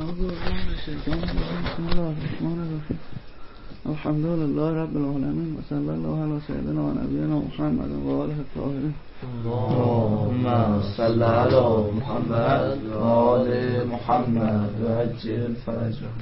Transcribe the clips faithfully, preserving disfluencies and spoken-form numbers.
أعوذ بالله من الشيطان الرجيم بسم الله الرحمن الرحيم الحمد لله رب العالمين وصلى الله على سيدنا ونبينا محمد وآله الطاهرين اللهم صل على محمد وآل محمد وعجل فرجهم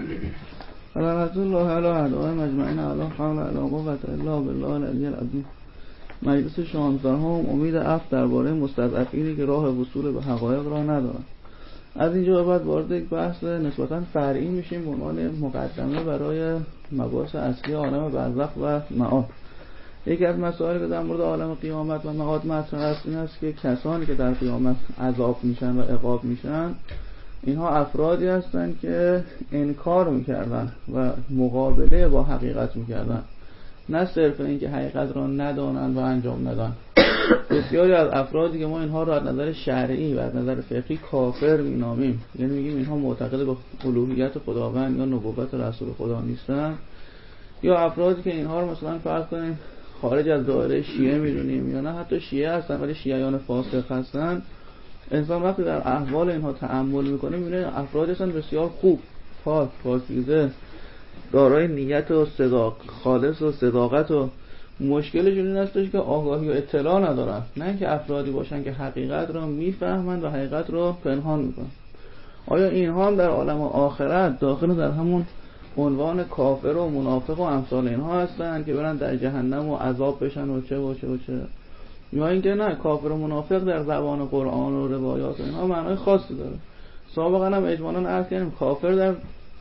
على رسول الله على أعدائهم أجمعين على حول ولا قوة إلا بالله العلی العظیم. مجلس شانزدهم امید عفو درباره مستضعفینی که راه وصول به حقایق را ندارند. از اینجا به بعد وارد یک بحث نسبتاً فرعی میشیم به عنوان مقدمه برای مباحث اصلی عالم برزخ و معاد. یکی از مسائلی که در مورد عالم قیامت و معاد مطرح است این است که کسانی که در قیامت عذاب میشن و عقاب میشن اینها افرادی هستند که انکار میکردن و مقابله با حقیقت میکردن، نه صرف این که حقیقت را ندانند و انجام ندن. بسیاری از افرادی که ما اینها را از نظر شرعی و از نظر فقهی کافر مینامیم، یعنی میگیم اینها معتقد به الوهیت خداوند یا نبوت رسول خدا نیستن، یا افرادی که اینها رو مثلا فرض کنیم خارج از دایره شیعه میدونیم یا نه حتی شیعه هستن ولی شیعیان فاسق هستن، انسان وقتی در احوال اینها تأمل میکنه میبینه افرادی هستن بسیار خوب، پاک، پاکیزه، دارای نیت و صداق خالص و صداقت، و مشکلشون این هستش که آگاهی و اطلاع ندارن، نه اینکه افرادی باشن که حقیقت را میفهمن و حقیقت را پنهان میکنن. آیا اینها هم در عالم آخرت داخل در همون عنوان کافر و منافق و امثال اینها هستن که برن در جهنم و عذاب بشن و چه و چه و چه؟ یا اینکه نه، کافر و منافق در زبان قرآن و روایات و اینها معنای خاصی داره. سابقا هم اجمالاً عرض کردیم کافر در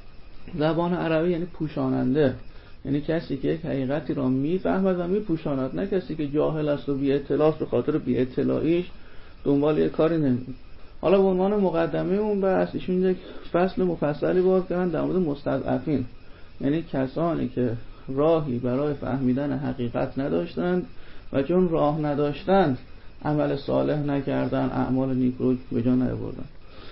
زبان عربی یعنی پوشاننده، یعنی کسی که یک حقیقتی را میفهمد و میپوشاند، نه کسی که جاهل است و بی اطلاع به خاطر بی اطلاعیش دنبال یک کاری نمیره. حالا به عنوان مقدمه اون بحث ایشون یک فصل مفصلی باز کردن در مورد مستضعفین، یعنی کسانی که راهی برای فهمیدن حقیقت نداشتند و چون راه نداشتند عمل صالح نکردن، اعمال نیک رو به جا نیاوردن.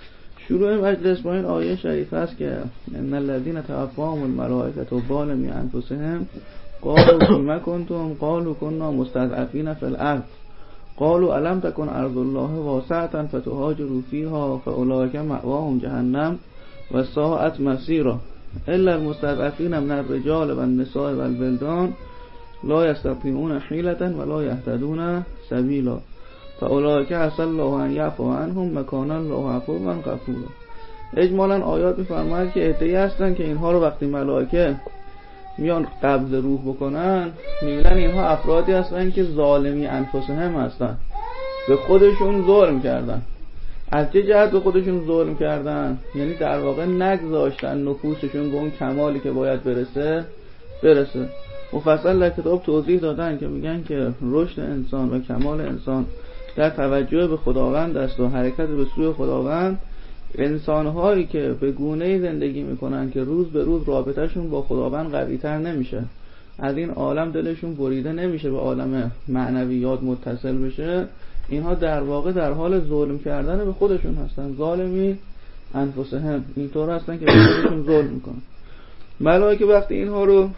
شروع مجلس با این آیه شریف است که ان الذين توفاهم الملائکه ظالمی انفسهم قالوا فیما کنتم قالوا كنا مستضعفین فی الارض قالوا الم تکن ارض الله واسعه فتهاجروا فیها فاولئک مأواهم جهنم و ساءت مصیرا الا المستضعفین من الرجال والنساء والولدان لا یستطیعون حیلة ولا یهتدون سبیلا فاولئک عسى الله ان یعفو عنهم وکان الله عفوا غفورا. اجمالاً آیات می‌فرماید که عده‌ای هستن که اینها رو وقتی ملائکه میان قبض روح بکنن می‌بینن اینها افرادی هستن که ظالمی انفسهم هستن، به خودشون ظلم کردن. از چه جهت به خودشون ظلم کردن؟ یعنی در واقع نگذاشتن نفوسشون به اون کمالی که باید برسه برسه. مفصل در کتاب توضیح دادن که میگن که رشد انسان و کمال انسان در توجه به خداوند است و حرکت به سوی خداوند. انسان‌هایی که به گونه‌ای زندگی میکنن که روز به روز رابطه‌شون با خداوند قوی‌تر نمیشه، از این عالم دلشون بریده نمیشه به عالم معنویات متصل بشه، اینها در واقع در حال ظلم کردن به خودشون هستن. ظالمی انفسهم، اینطور هستن که به خودشون ظلم میکنن. ملائکه وقتی اینها رو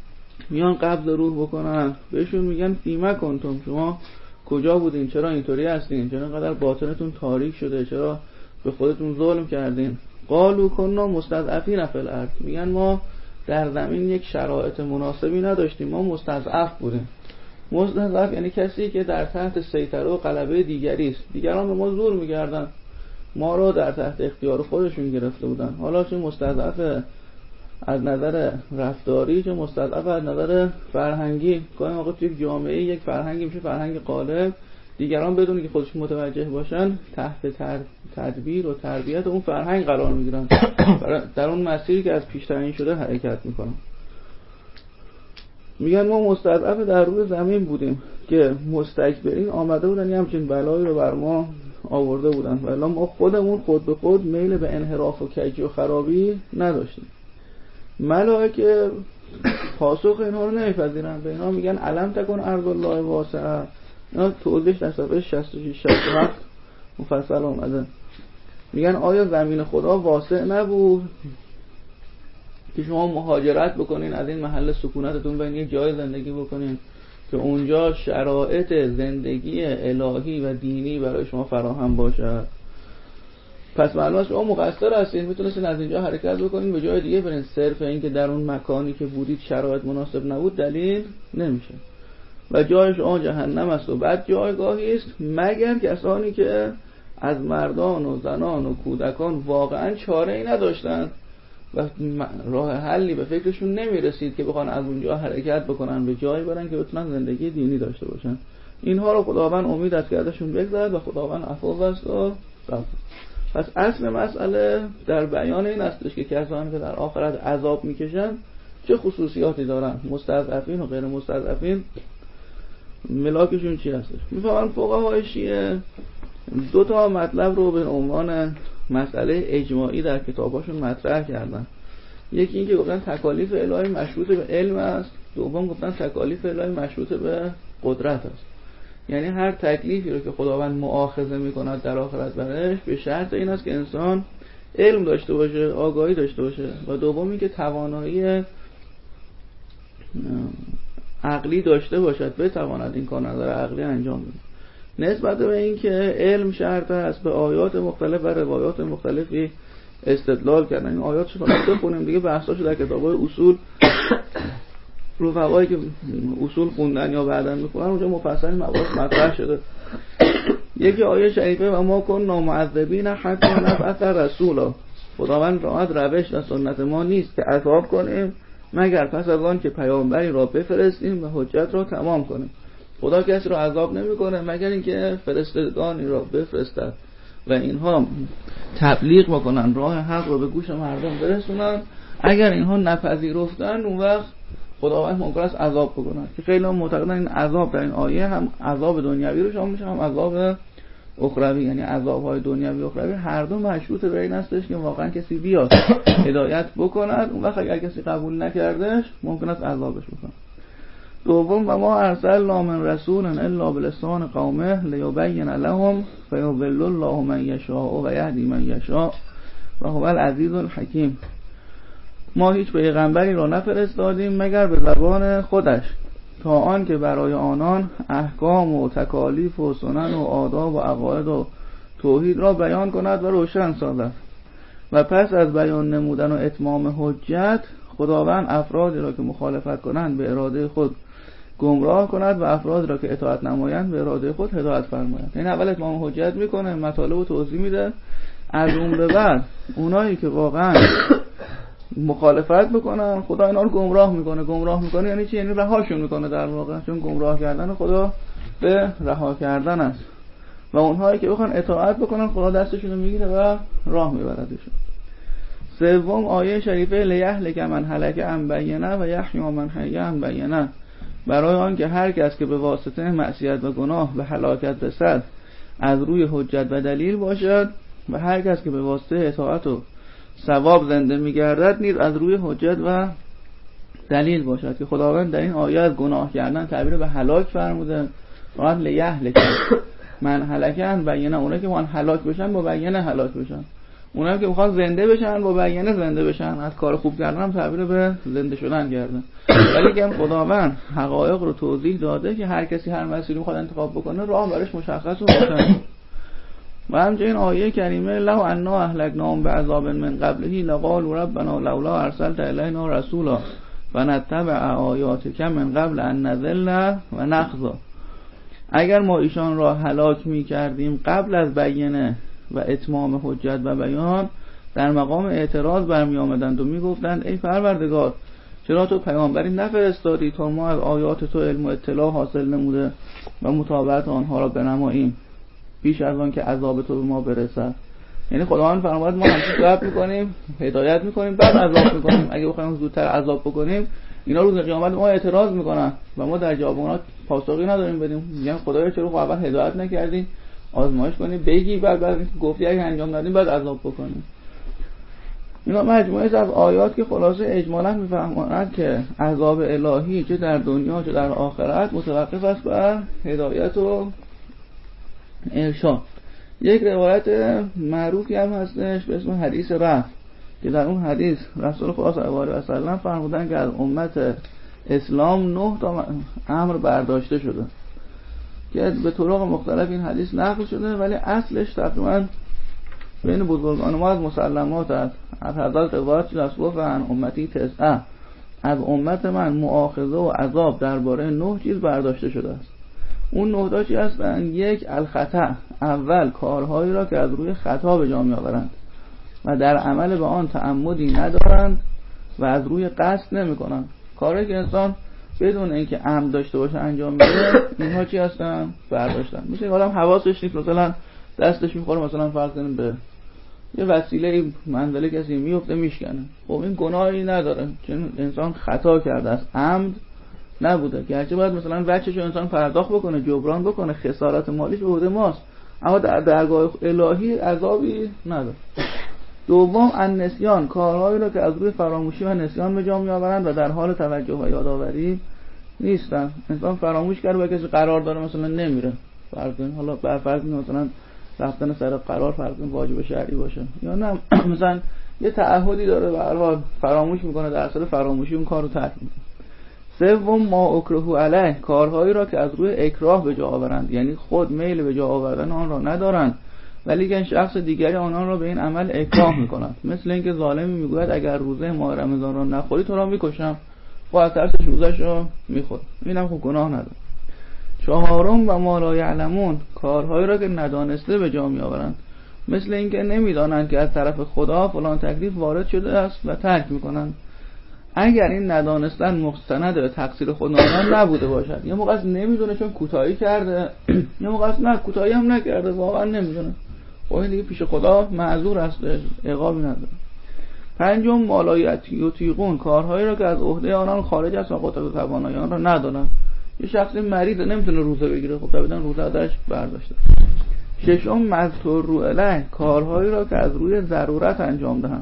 میان قبض روح بکنن بهشون میگن فیما کنتم، شما کجا بودین؟ چرا اینطوری هستین؟ چرا اینقدر باطنتون تاریک شده؟ چرا به خودتون ظلم کردین؟ قالوا كنا مستضعفین فی الارض، میگن ما در زمین یک شرایط مناسبی نداشتیم، ما مستضعف بودیم. مستضعف یعنی کسی که در تحت سیطره و غلبه دیگری است، دیگران به ما زور می‌کردن، ما رو در تحت اختیار خودشون گرفته بودن. حالا چه مستضعف از نظر رفتاری، چه مستضعف از نظر فرهنگی. گاهی موقع توی یک جامعه یک فرهنگی میشه فرهنگ غالب، دیگران بدون که خودشون متوجه باشن تحت تدبیر و تربیت اون فرهنگ قرار میگیرن، در اون مسیری که از پیش تعیین شده حرکت میکنن. میگن ما مستضعف در روی زمین بودیم که مستکبرین آمده بودن یه همچین بلایی رو بر ما آورده بودن، ولی ما خودمون خود به خود میل به انحراف و کجی و خرابی نداشتیم. ملائکه پاسخ اینها رو نمیپذیرن، به اینها میگن الم تکن ارض الله واسعه. اینا توضیحش در صفحه شصت و شش شصت و هفت مفصل اومده. میگن آیا زمین خدا واسع نبود که شما مهاجرت بکنین، از این محل سکونتتون برین یک جای زندگی بکنین که اونجا شرایط زندگی الهی و دینی برای شما فراهم باشه؟ پس معلومه شما مقصر هستین، میتونستین از اینجا حرکت بکنین به جای دیگه برین. صرف این که در اون مکانی که بودید شرایط مناسب نبود دلیل نمیشه و جای شما جهنم است و بعد جایگاهی است، مگر کسانی که از مردان و زنان و کودکان واقعا چاره ای نداشتن و راه حلی به فکرشون نمیرسید که بخوان از اونجا حرکت بکنن به جایی برن که بتونن زندگی دینی داشته باشن. اینها رو خداوند امید از که ازشون بگذرد و خداوند عفو است و صبر. پس اصل مسئله در بیان این استش که کسانی که در آخرت عذاب میکشن چه خصوصیاتی دارن، مستضعفین و غیر مستضعفین ملاکشون چی هستش. میفهمن فقهای شیعه دو تا مطلب رو به عنوان مسئله اجماعی در کتاباشون مطرح کردن. یکی این که گفتن تکالیف الهی مشروط به علم است، دوم گفتن تکالیف الهی مشروط به قدرت است. یعنی هر تکلیفی رو که خداوند مؤاخذه میکند در آخرت برش به شرط این است که انسان علم داشته باشه، آگاهی داشته باشه و دوم این که توانایی عقلی داشته باشد بتواند این کار نظر عقلی انجام بده. نسبت به این که علم شرط است به آیات مختلف و روایات مختلفی استدلال کردن. این آیات شما بخونیم دیگه، بحثاشو در کتاب‌های اصول رفقایی که اصول خوندن یا بعداً میخونن اونجا مفصل مباحث مطرح شده. یکی آیه شریفه و ما کنا معذبین حتی نبعث رسولا، خداوند راحت روش و سنت ما نیست که عذاب کنیم مگر پس از آن که پیامبری را بفرستیم و حجت را تمام کنیم. خدا کسی را عذاب نمیکنه مگر اینکه فرستادگانی را بفرستد و اینها تبلیغ بکنن، راه حق رو به گوش مردم برسونن. اگر اینها نپذیرفتن اون وقت خداوند ممکن است عذاب بکنه، که خیلی هم معتقدن این عذاب در این آیه هم عذاب دنیوی رو شامل میشه هم عذاب اخروی، یعنی عذاب‌های دنیوی و اخروی هر دو مشروط به این هستش که واقعا کسی بیاد هدایت بکند، اون وقت اگر کسی قبول نکردش ممکن است عذابش بکنه. دوم و ما ارسلنا من رسول الا بلسان قومه لیبین لهم فیضل الله من یشاء و یهدی من یشاء و هو العزیز الحکیم. ما هیچ پیغمبری را نفرستادیم مگر به زبان خودش تا آن که برای آنان احکام و تکالیف و سنن و آداب و عقاید و توحید را بیان کند و روشن سازد. و پس از بیان نمودن و اتمام حجت خداوند افرادی را که مخالفت کنند به اراده خود گمراه کند و افرادی را که اطاعت نمایند به اراده خود هدایت فرماید. این اول اتمام حجت میکنه، مطالب رو توضیح میده، از اون به بعد اونایی که واقعا مخالفت بکنن خدا اینا رو گمراه میکنه. گمراه میکنه یعنی چی؟ یعنی رهاشون میکنه در واقع، چون گمراه کردن خدا به رها کردن است. و اونهایی که بخوان اطاعت بکنن خدا دستشون رو میگیره و راه میبردشون. سوم آیه شریفه لیهلک من هلک عن بینه و یحیی من حی عن بینه، برای آن که هر کس که به واسطه معصیت و گناه به هلاکت رسد از روی حجت و دلیل باشد و هر کس که به واسطه اطاعت و ثواب زنده میگردد نیز از روی حجت و دلیل باشد. که خداوند در این آیه از گناه کردن تعبیر به هلاک فرموده. وقت لیهلک من هلک عن بینه، اونایی که میخوان هلاک بشن با بینه هلاک بشن، اونایی که میخوان زنده بشن با بینه زنده بشن. از کار خوب کردن هم تعبیر به زنده شدن کردن. ولی که خداوند حقایق رو توضیح داده که هر کسی هر مسیری میخواد انتخاب بکنه راه برش مشخص و روشن. و همچنین آیه کریمه لو انا اهلکناهم بعذاب من قبله لقالوا ربنا لولا ارسلت الینا رسولا فنتبع آیاتک من قبل ان نذل و نخزا. اگر ما ایشان را هلاک می کردیم قبل از بیانه و اتمام حجت و بیان، در مقام اعتراض برمی آمدند و می گفتند ای پروردگار چرا تو پیامبری نفرستادی تا ما از آیات تو علم و اطلاع حاصل نموده و مطابقت آنها را بنماییم پیش از آن که عذاب تو به ما برسد. یعنی خداوند فرمود ما همچنین صبر میکنیم، هدایت میکنیم، بعد عذاب میکنیم. اگه بخوایم زودتر عذاب بکنیم اینا روز قیامت ما اعتراض میکنن و ما در جواب اونها پاسخی نداریم بدیم. میگن خدایا چرا خب اول هدایت نکردی، آزمایش کنی بگی، بعد بعد گفتی اگه انجام ندیم بعد عذاب بکنیم. اینا مجموعه از آیات که خلاصه اجمالا میفهمونند که عذاب الهی چه در دنیا چه در آخرت متوقف است بر هدایت و ارشاد. یک روایت معروفی هم هستش به اسم حدیث رفع که در اون حدیث رسول خدا صلی الله علیه و سلم فرمودن که از امت اسلام نه تا امر برداشته شده که به طرق مختلف این حدیث نقل شده، ولی اصلش تقریبا بین بزرگان ما از مسلمات است. از حضرت روایت شده است گفتند امتی تسعه، از امت من مؤاخذه و عذاب درباره نه چیز برداشته شده است. اون نه تا چی هستند؟ یک، الخطا، اول کارهایی را که از روی خطا به جا می‌آورند و در عمل به آن تعمدی ندارند و از روی قصد نمی‌کنند. کاری که انسان بدون اینکه عمد داشته باشه انجام میده، اینها چی هستن؟ برداشتن. میشه آدم حواسش نیست، مثلا دستش میخوره، مثلا فرض کنیم به یه وسیله منزله کسی میفته میشکنه، خب این گناهی نداره چون انسان خطا کرده است، عمد نبوده. گرچه باید مثلا وجهشو انسان پرداخت بکنه، جبران بکنه، خسارت مالیش به عهده ماست، اما در درگاه الهی عذابی نداره. دوم، النسیان، کارهایی را که از روی فراموشی و نسیان به جا میآورند و در حال توجه و یادآوری نیستن. انسان فراموش کرده با کسی قرار داره مثلا نمیره، فرض کن حالا بر فرض مثلا رفتن سر قرار فرض کن واجب شرعی باشه، یا نه مثلا یه تعهدی داره به هر حال فراموش میکنه، در اصل فراموشی اون کارو ترک میکنه. سوم، ما اکرهوا علیه، کارهایی را که از روی اکراه به جا آورند، یعنی خود میل به جا آوردن آن را ندارند ولی که شخص دیگری آنان را به این عمل اکراه میکنند. مثل اینکه ظالمی میگوید اگر روزه ماه رمضان را نخوری تو را میکشم، خب از ترسش روزش را میخوره، اینم خب گناه نداره. چهارم، و ما لا یعلمون، کارهایی را که ندانسته به جا میآورند، مثل اینکه نمیدانند که از طرف خدا فلان تکلیف وارد شده است و ترک میکنند. اگر این ندانستن مستند به تقصیر خداوند نبوده باشد، یه موقع نمیدونه چون کوتاهی کرده، یه موقع نه کوتاهی هم نکرده واقعا نمیدونه، خب این دیگه پیش خدا معذور است، عقابی نداره. پنجم، مالایت یطیقون، کارهایی را که از عهده آنان خارج است و قدرت و توانایی آن را ندارند. یه شخصی مریضه نمیتونه روزه بگیره، خب طبعا روزه ازش برداشته. ششم، مضطر الیه، کارهایی را که از روی ضرورت انجام دهند،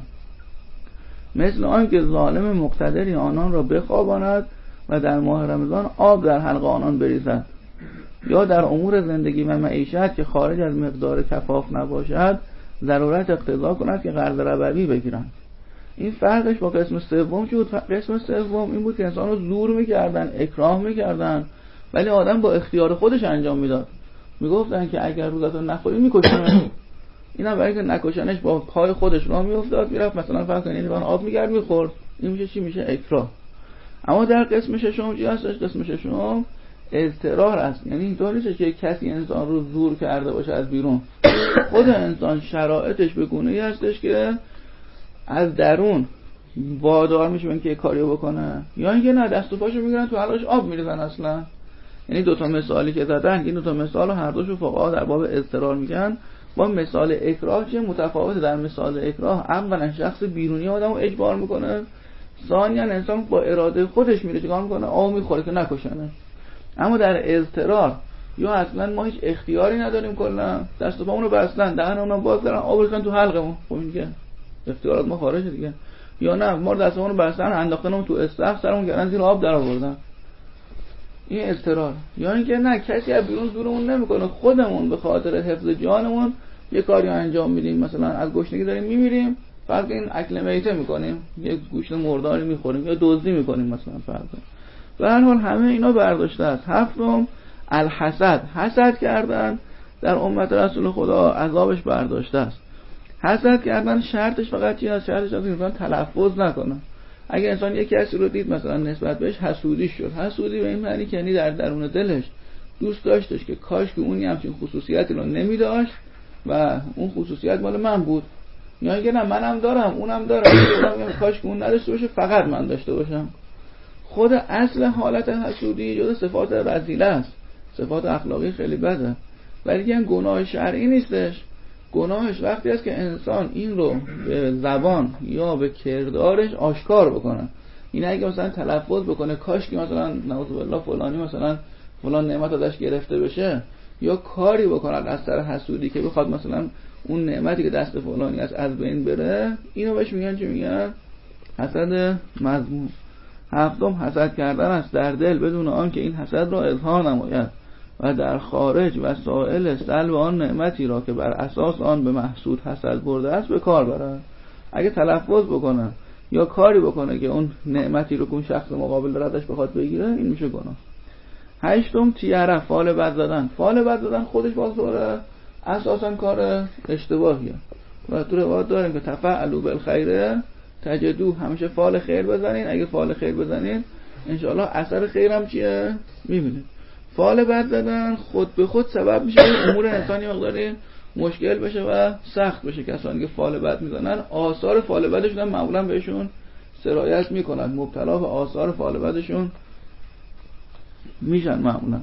مثل آن که ظالم مقتدری آنان را بخواباند و در ماه رمضان آب در حلق آنان بریزد، یا در امور زندگی و معیشت که خارج از مقدار کفاف نباشد ضرورت اقتضا کند که قرض ربوی بگیرند. این فرقش با قسم سوم چه بود؟ قسم سوم این بود که انسان رو زور میکردن، اکراه میکردن، ولی آدم با اختیار خودش انجام میداد. میگفتن که اگر روزتو نخوری میکشن، اینا برای که نکشنش با پای خودش راه میافتاد، میرفت مثلا فرض کنید لیوان آب میگرد میخورد. این میشه چی؟ میشه اکراه. اما در قسم ششم چی هستش؟ قسم ششم اضطرار است، یعنی اینطور نیست که کسی انسان رو زور کرده باشه از بیرون، خود انسان شرایطش به گونه‌ای هستش که از درون وادار میشه اینکه یک کاریو بکنه، یا اینکه نه دست و پاشو میگیرن تو حلقش آب میریزن اصلا. یعنی دو تا مثالی که زدن، این دو تا مثال هر دوشو فقها در باب اضطرار میگن. با مثال اکراه چه متفاوته؟ در مثال اکراه اولا شخص بیرونی آدمو اجبار میکنه، ثانیا انسان با اراده خودش میره چیکار میکنه؟ آب میخوره که نکشنه. اما در اضطرار یا اصلا ما هیچ اختیاری نداریم، کلا دست و پامون رو بستن، دهن اونم باز دارن، آب ریختن تو حلقمون، خب این دیگه اختیارات ما خارجه دیگه. یا نه ما دستمون رو بستن انداختنمون تو استخر، سرمون گردن زیر آب در آوردن، این اضطرار. یا اینکه نه کسی از بیرون زورمون نمیکنه، خودمون به خاطر حفظ جانمون یه کاری انجام میدیم، مثلا از گشنگی داریم میمیریم، فرض این اکل میته میکنیم، یه گوشت مرداری میخوریم، یا دزدی میکنیم مثلا فرض. به هر حال همه اینا برداشته است. هفتم، الحسد، حسد کردن در امت رسول خدا عذابش برداشته است. حسد کردن شرطش فقط چی است؟ شرطش از انسان تلفظ نکنه. اگه انسان یک کسی رو دید مثلا نسبت بهش حسودی شد، حسودی به این معنی که یعنی در درون دلش دوست داشتش که کاش که اونی همچین خصوصیتی رو نمی داشت و اون خصوصیت مال من بود، یا اینکه نه منم دارم اونم داره، کاش که اون نداشته باشه فقط من داشته باشم. خود اصل حالت حسودی جز صفات رذیله است، صفات اخلاقی خیلی بده، ولی این گناه شرعی نیستش. گناهش وقتی است که انسان این رو به زبان یا به کردارش آشکار بکنه. این اگه مثلا تلفظ بکنه کاش که مثلا نعوذ بالله فلانی مثلا فلان نعمت ازش گرفته بشه، یا کاری بکنه از سر حسودی که بخواد مثلا اون نعمتی که دست فلانی است از بین بره، اینو بهش میگن چی میگن؟ حسد مذموم. هفتم، حسد کردن است در دل بدون آن که این حسد را اظهار نماید و در خارج وسائل سلب آن نعمتی را که بر اساس آن به محسود حسد برده است به کار برد. اگه تلفظ بکنه یا کاری بکنه که اون نعمتی رو که اون شخص مقابل داره ازش بخواد بگیره، این میشه گناه. هشتم، تیاره، فال بد زدن. فال بد زدن خودش باز دوره اساسا کار اشتباهیه. و تو روایات داریم که تفعلوا بالخیر تجدو، همیشه فال خیر بزنین، اگه فال خیر بزنین انشاءالله اثر خیرم چیه میبینید. فال بد زدن خود به خود سبب میشه امور انسانی مقداری مشکل بشه و سخت بشه. کسانی که فال بد میزنن آثار فال بدشون هم معمولا بهشون سرایت میکنن، مبتلا به آثار فال بدشون میشن معمولا.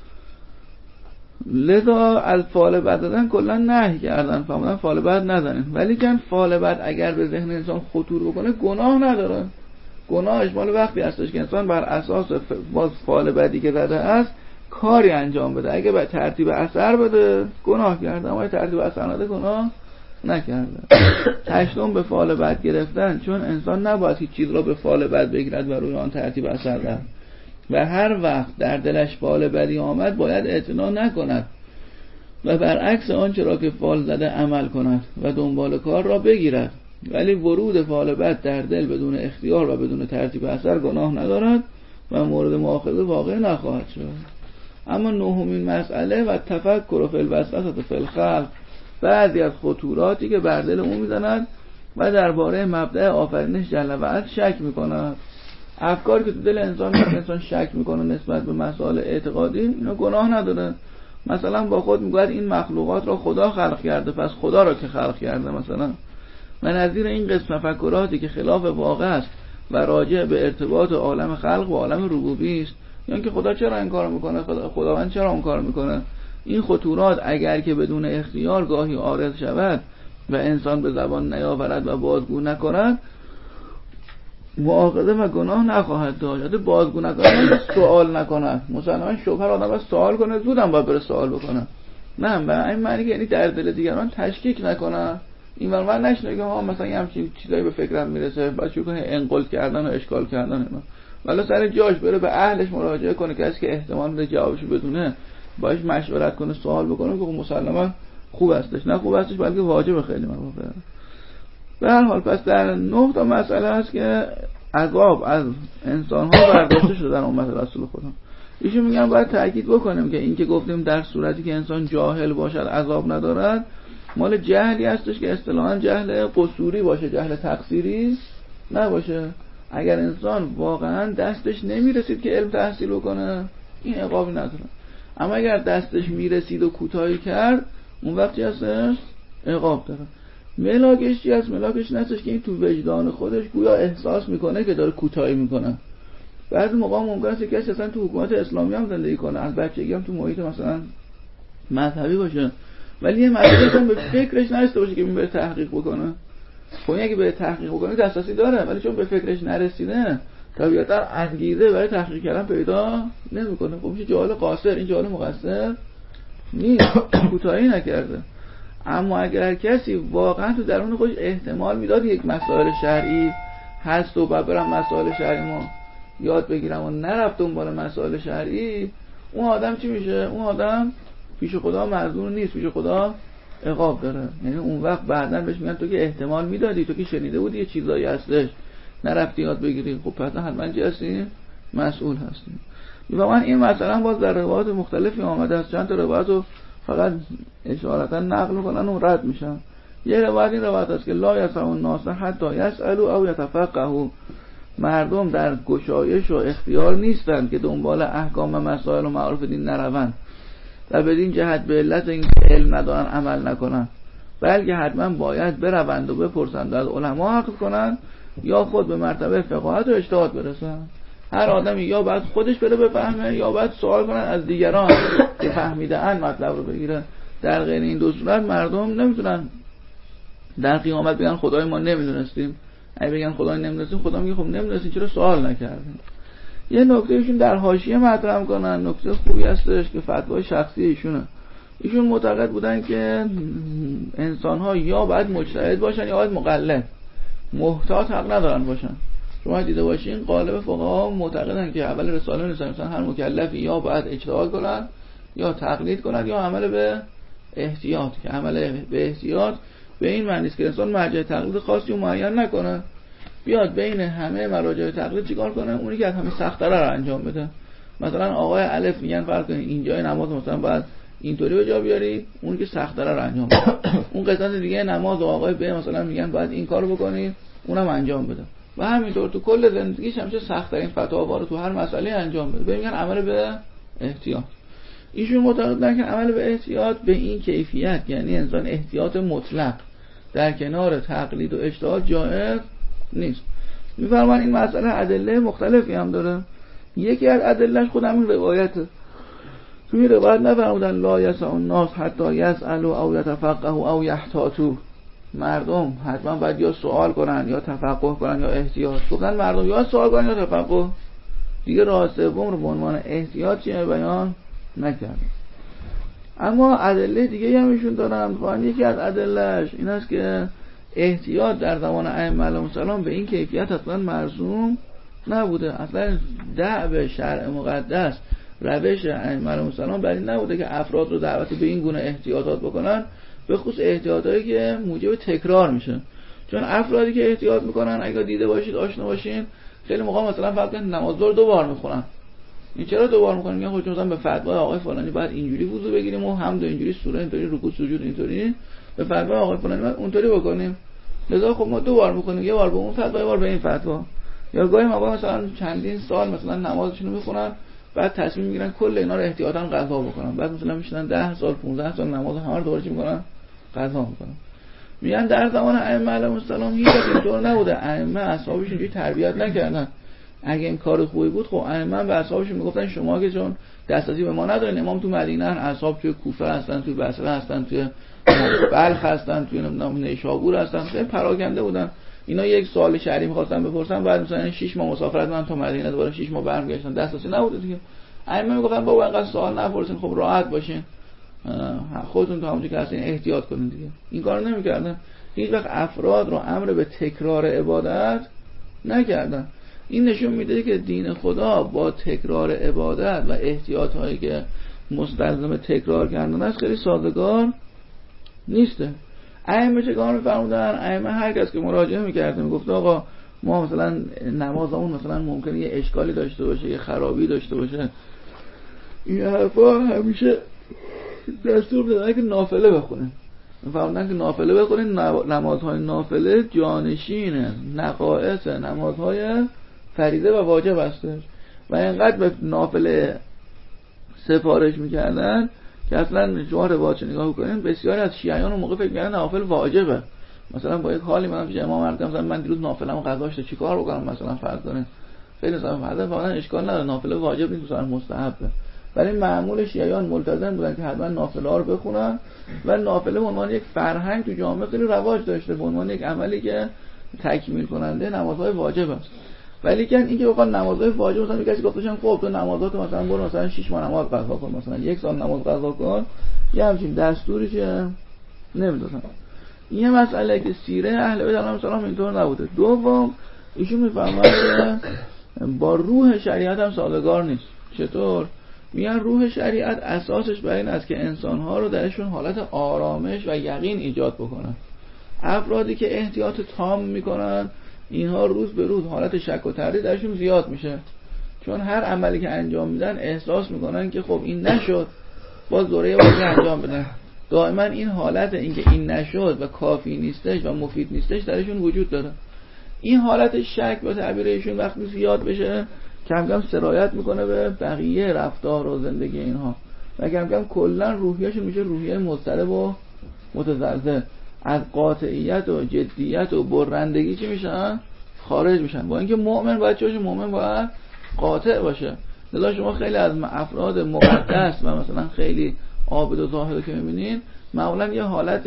لذا از فال بد زدن کلا نهی کردن، فرمودن فال بد نزنین. ولی کن فال بد اگر به ذهن انسان خطور بکنه گناه نداره. گناهش مال وقتی هستش که انسان بر اساس باز فال بدی که زده است کاری انجام بده. اگه به ترتیب اثر بده گناه کرده، اما ترتیب اثر نده گناه نکرده. هشتم به فال بد گرفتن، چون انسان نباید هیچ چیز را به فال بد بگیرد و روی آن ترتیب اثر دهد و هر وقت در دلش فال بدی آمد باید اعتنا نکند و برعکس آنچه را که فال زده عمل کند و دنبال کار را بگیرد. ولی ورود فال بد در دل بدون اختیار و بدون ترتیب اثر گناه ندارد و مورد مؤاخذه واقع نخواهد شد. اما نهمین مسئله و تفکر فی الوسوسه فی الخلق، بعضی از خطوراتی که بر دل او میزند و درباره مبدأ آفرینش جل و علا شک میکند. افکاری که تو دل انسان میاد انسان شک میکنه نسبت به مسائل اعتقادی، اینا گناه نداره. مثلا با خود میگوید این مخلوقات را خدا خلق کرده، پس خدا را که خلق کرده مثلا. و نظیر این قسم تفکراتی که خلاف واقع است و راجع به ارتباط عالم خلق و عالم ربوبی است، یعنی که خدا چرا این کارو میکنه، خدا خداوند چرا اون کارو میکنه، این خطورات اگر که بدون اختیار گاهی عارض شود و انسان به زبان نیاورد و بازگو نکند مؤاخذه و گناه نخواهد داشت. بازگو نکند سوال نکند، مثلا شبهه آدم باید سوال کنه، زودم باید بره سوال بکنه. نه به این معنی که یعنی در دل دیگران تشکیک نکنه، این ور نشنه که ها مثلا یه همچین چیزایی به فکرم میرسه بعد شروع کنه انقل کردن و اشکال کردن اینا. ولی سر جاش بره به اهلش مراجعه کنه، کسی که احتمال میده جوابشو بدونه باهاش مشورت کنه، سوال بکنه که مسلما خوب هستش، نه خوب هستش بلکه واجب خیلی مواقع. به هر حال پس در نه تا مسئله هست که عذاب از انسان ها برداشته شده در امت رسول خدا. ایشون میگن باید تأکید بکنیم که این که گفتیم در صورتی که انسان جاهل باشد عذاب ندارد مال جهلی هستش که اصطلاحاً جهل قصوری باشه، جهل تقصیری نباشه. اگر انسان واقعا دستش نمیرسید که علم تحصیل بکنه این عقابی نداره، اما اگر دستش میرسید و کوتاهی کرد اون وقتی هستش عقاب داره. ملاکش چی هست؟ ملاکش نستش که این تو وجدان خودش گویا احساس میکنه که داره کوتاهی میکنه. بعضی موقع ممکنه است کسی اصلا تو حکومت اسلامی هم زندگی کنه، از بچگی هم تو محیط مثلا مذهبی باشه، ولی یه مسئله به فکرش نرسیده باشه که این بره تحقیق بکنه. خب اگه به تحقیق بکنه دسترسی داره، ولی چون به فکرش نرسیده طبیعتا انگیزه برای تحقیق کردن پیدا نمیکنه. خب میشه جاهل قاصر، این جاهل مقصر نیست، کوتاهی نکرده. اما اگر کسی واقعا تو درون خودش احتمال میداد یک مسائل شرعی هست و بعد برم مسائل شرعی ما یاد بگیرم و نرفت دنبال مسائل شرعی، اون آدم چی میشه؟ اون آدم پیش خدا معذور نیست، پیش خدا عقاب داره. یعنی اون وقت بعداً بهش میگن تو که احتمال میدادی، تو که شنیده بودی یه چیزایی هستش نرفتی یاد بگیری، خب پس حتما چی هستی؟ مسئول هستی. واقعا این مثلا باز در روایات مختلفی آمده است، چند تا روایتو فقط اشارتا نقل میکنن و رد میشن. یه روایت این روایت است که لا یسع الناس حتی یسألوا او یتفقهوا، مردم در گشایش و اختیار نیستند که دنبال احکام و مسائل و معارف دین نروند و بدین جهت به علت این علم ندارن عمل نکنن، بلکه حتما باید بروند و بپرسند از علما عقل کنن یا خود به مرتبه فقاهت و اجتهاد برسن. هر آدمی یا باید خودش بره بفهمه یا باید سوال کنن از دیگران که فهمیده‌اند مطلب رو بگیرن. در غیر این دو صورت مردم نمیتونن در قیامت بگن خدای ما نمیدونستیم. اگه بگن خدای نمیدونستیم، خدا میگه خب نمیدونستیم چرا سوال نکردیم. یه نکته ایشون در حاشیه مطرح کنن، نکته خوبی هستش که فتوای شخصی ایشونه. ایشون معتقد بودن که انسان‌ها یا باید مجتهد باشن یا باید مقلد، محتاط حق ندارن باشن. شما دیده باشین غالب فقها معتقدن که اول رساله نوشتن مثلا هر مکلفی یا باید اجتهاد کنن یا تقلید کنن یا عمل به احتیاط، که عمل به احتیاط به این معنی است که انسان مرجع تقلید خاصی معین نکنه، بیاد بین همه مراجع تقلید چیکار کنه؟ اونی که از همه سخت‌تر رو انجام بده. مثلا آقای الف میگن فرض کنید اینجای نماز مثلا باید اینطوری به جا بیاری، اون که سخت‌تر رو انجام بده. اون قسمت دیگه نماز و آقای به مثلا میگن باید این کارو بکنی، اونم انجام بده. و همینطور تو کل زندگیش همیشه سخت‌ترین فتاوا رو تو هر مسئله انجام بده. میگن عمل به احتیاط. ایشون معتقدن که عمل به احتیاط به این کیفیت، یعنی انسان احتیاط مطلق در کنار تقلید و اجتهاد جایز نیست. میفرمان این مسئله ادله مختلفی هم داره. یکی از ادلهش خود همین روایته. توی روایت نفرمودن لا یسع الناس حتی یسألوا او یتفقهوا او یحتاطوا، مردم حتما باید یا سوال کنن یا تفقه کنن یا احتیاط. گفتن مردم یا سوال کنن یا تفقه. دیگه راه سوم رو به عنوان احتیاط چیه بیان نکرد. اما ادله دیگه هم ایشون دارن. خواهن یکی از ادلهش این است که احتیاط در زمان ائمه علیهم السلام به این کیفیت اصلا مرسوم نبوده. اصلا دعو شرع مقدس روش ائمه علیهم السلام برای این نبوده که افراد رو دعوت به این گونه احتیاطات بکنن، به خصوص احتیاطاتی که موجب تکرار میشه. چون افرادی که احتیاط میکنن اگه دیده باشید آشنا باشین، خیلی موقع مثلا فرض کنید نماز رو دو بار میخونن. این چرا دو بار میخونن؟ میگن خب مثلا به فتوای آقای فلانی باید اینجوری وضو بگیریم و حمد اینجوری، سوره اینطوری، رکوع سجود اینطوری، به فتوای آقای فلانی باید اونطوری بکنیم. لذا خب ما دو بار میخونیم، یه بار به اون فتوا، یه بار به این فتوا. یا گاهی موقع مثلا چندین سال مثلا نمازشون رو میخونن، بعد تصمیم میگیرن کل اینا رو احتیاطاً قضا بکنن، بعد مثلا میشینن ده سال پانزده سال نماز همه رو دوباره چی میکنن؟ قضا میکنن. میگن در زمان ائمه علیهم السلام هیچ وقت اینطور نبوده. ائمه اصحابشون اینجوری تربیت نکردن. اگه این کار خوبی بود خب ائمه به اصحابشون میگفتن شما که چون دسترسی به ما ندارین، امام تو مدینه ان، اصحاب توی کوفه هستن، توی بصره هستن، توی بلخ هستن، توی نمیدونم نیشابور هستن، خیلی پراکنده بودن. اینا یک سوال شرعی می‌خواستن بپرسن، بعد مثلا شش ماه مسافرت من تا مدینه، دوباره شش ماه برمیگشتن، دسترسی نبوده دیگه. ائمه میگفتن بابا اینقدر سوال نپرسین، خب راحت باشین، خودتون تا اونجا که هستین احتیاط کنین دیگه. این کارو نمی‌کردن. هیچ وقت افراد رو امر به تکرار عبادت نکردن. این نشون میده که دین خدا با تکرار عبادت و احتیاط هایی که مستلزم تکرار کردن است خیلی سازگار نیسته. ائمه چگونه می‌فرمودن؟ ائمه هر کس که مراجعه می‌کرد میگفت آقا ما مثلا نمازمون مثلا ممکنه یه اشکالی داشته باشه، یه خرابی داشته باشه، این حرفا همیشه دستور میدادن که نافله بخونن. می‌فرمودن که نافله بخونین، نمازهای نافله جانشین نقائص نمازهای فریضه و واجب هستش. و اینقدر به نافله سفارش میکردن که اصلا شما روایت نگاه کنین بسیاری از شیعیان اون موقع فکر می‌کردن نافل واجبه. مثلا با یک حالی من پیش امام عرض کردم مثلا من دیروز نافله‌مو قضا داشته چیکار بکنم، مثلا فرض کنین خیلی مثلا فرض واقعا اشکال نداره، نافله واجب نیست، مثلا مستحبه. ولی معمول شیعیان ملتزم بودن که حتما نافله‌ها رو بخونن و نافله به عنوان یک فرهنگ تو جامعه خیلی رواج داشته، به عنوان یک عملی که تکمیل کننده نمازهای واجب است. ولی که اینکه بخواد نمازهای واجب مثلا کسی گفتشن خب تو نمازات مثلا برو مثلا شش ماه نماز قضا کن، مثلا یک سال نماز قضا کن، یه همچین دستوری که نمیدونم. این یه مسئله که سیره اهل بیت علیهم السلام اینطور نبوده. دوم ایشون میفرمایند با روح شریعت هم سازگار نیست. چطور؟ میگن روح شریعت اساسش بر این است که انسان‌ها رو درشون حالت آرامش و یقین ایجاد بکنن. افرادی که احتیاط تام میکنن اینها روز به روز حالت شک و تردید درشون زیاد میشه، چون هر عملی که انجام میدن احساس میکنن که خب این نشد، باز دوره بعدی انجام بدن. دائما این حالت اینکه این نشد و کافی نیستش و مفید نیستش درشون وجود داره. این حالت شک به تعبیر ایشون وقتی زیاد بشه کم کم سرایت میکنه به بقیه رفتار و زندگی اینها و کم کم کلا روحیه‌شون میشه روحیه مضطرب و متزلزل، از قاطعیت و جدیت و برندگی چی میشن؟ خارج میشن. با اینکه مؤمن باید چه مؤمن باید قاطع باشه. لذا شما خیلی از افراد مقدس و مثلا خیلی عابد و زاهد که میبینین معمولا یه حالت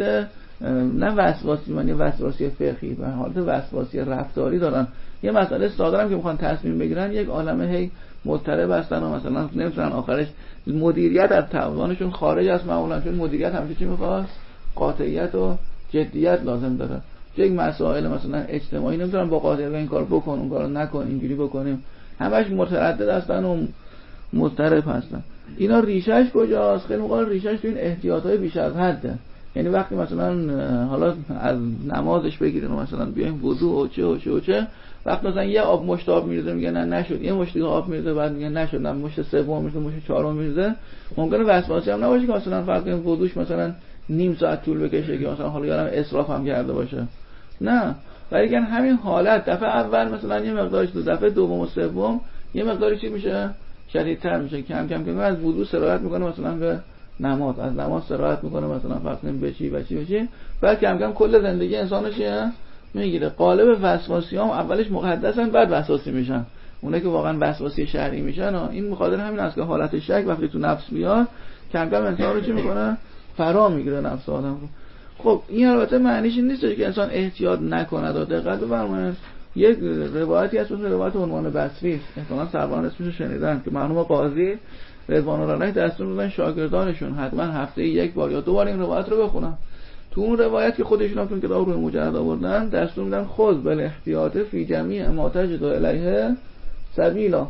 نه وسواسی، من یه وسواسی فقهی و حالت وسواسی رفتاری دارن. یه مسئله ساده هم که میخوان تصمیم بگیرن یک عالمه هی مضطرب هستن و مثلا نمیتونن آخرش مدیریت از توانشون خارج از معمولا، چون مدیریت همیشه چی میخواد؟ قاطعیت و جدیت لازم داره. یک مسائل مثلا اجتماعی نمیتونن با قاطعیت این کار بکن اون کارو نکن اینجوری بکنیم، همش متردد هستن و مضطرب هستن. اینا ریشش کجاست؟ خیلی موقع ریشش تو این احتیاطات بیش از حده. یعنی وقتی مثلا حالا از نمازش بگیرین و مثلا بیایم وضو و چه و چه و چه، وقتی مثلا یه آب مشت آب میریزه میگه نه نشد، یه مشت آب میریزه بعد میگه نشد، نه مشت سوم میریزه، مشت چهارم میریزه، ممکنه وسواسی هم نباشه که مثلا فرض کنیم وضوش مثلا نیم ساعت طول بکشه که مثلا حالا یارم اسراف هم کرده باشه، نه. ولی اگه همین حالت دفعه اول مثلا یه مقدارش، دو دفعه دوم و سوم یه مقداری چی میشه، شدیدتر میشه، کم کم کم از وضو سرایت میکنه مثلا به نماز، از نماز سرایت میکنه مثلا فرض کنیم به چی به چی به چی، بعد کم کم کل زندگی انسانش میگیره. قالب وسواسی هم اولش مقدسن بعد وسواسی میشن، اونایی که واقعا وسواسی شرعی میشن. این مخاطر همین است که حالت شک وقتی تو نفس بیاد کم کم انسان رو چی میکنه، فرا میگیره نفس آدم رو. خب این البته معنیش این نیست که انسان احتیاط نکنه. دقت بفرمایید، یک روایتی هست مثل روایت عنوان بصری، احتمالاً سربان اسمش شنیدن، که مرحوم قاضی رضوان الله علیه دستور دادن شاگردانشون حتما هفته یک بار یا دو بار این روایت رو بخونن. تو اون روایت که خودشون هم تو کتاب روح مجرد آوردن دستور میدن خود بالاحتیاط فی جمیع ما تجد الیه سبیلا،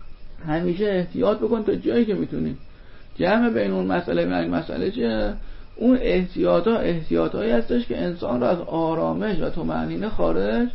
همیشه احتیاط بکن تا جایی که میتونی. جمع بین اون مسئله و این مسئله چیه؟ اون احتیاطا احتیاطایی هستش که انسان رو از آرامش و طمأنینه خارج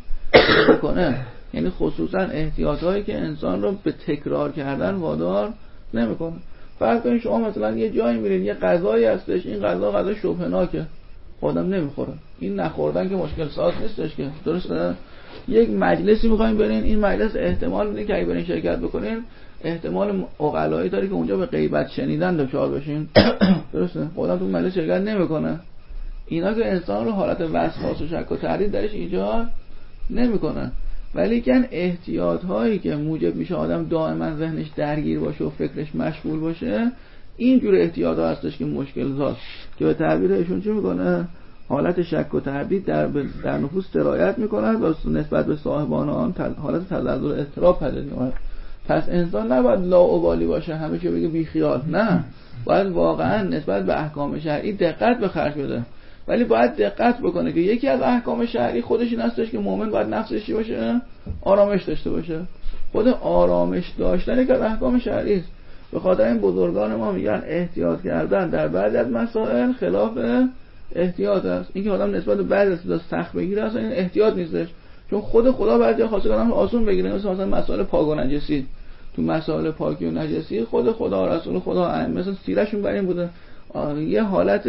بکنه، یعنی خصوصا احتیاطایی که انسان رو به تکرار کردن وادار نمیکنه. فرض کنید شما مثلا یه جایی میرین یه غذایی هستش، این غذا غذا شبهه‌ناکه، آدم نمیخوره، این نخوردن که مشکل ساز نیستش که، درسته؟ یک مجلسی میخوایم برین، این مجلس احتمال میده که اگه برین شرکت بکنین احتمال عقلایی داره که اونجا به غیبت شنیدن دچار بشین، درسته؟ آدم تو مجلس شرکت نمیکنه. اینا که انسان رو حالت وسواس و شک و تردید درش ایجاد نمیکنه، ولی کن احتیاط هایی که موجب میشه آدم دائما ذهنش درگیر باشه و فکرش مشغول باشه، اینجور احتیاط ها هستش که مشکل زاست، که به تعبیر ایشون چی میکنه؟ حالت شک و تردید در در نفوس سرایت میکنه و نسبت به صاحبان آن حالت تزلزل و اضطراب پدید میاد. پس انسان نباید لاابالی باشه، همه چی بگه بی خیال، نه، باید واقعا نسبت به احکام شرعی دقت به خرج بده. ولی باید دقت بکنه که یکی از احکام شرعی خودش این هستش که مؤمن باید نفسش چی باشه؟ آرامش داشته باشه. خود آرامش داشتن یک از احکام شرعی است. به خاطر این بزرگان ما میگن احتیاط کردن در بعضی از مسائل خلاف احتیاط است. اینکه آدم نسبت به بعضی از چیزا سخت بگیره اصلا این احتیاط نیستش، چون خود خدا بعضی خواسته آدم آسون بگیره. مثلا مثلا مسائل پاک و نجسی، تو مسائل پاکی و نجسی خود خدا رسول خدا مثلا سیرشون بر این بوده یه حالت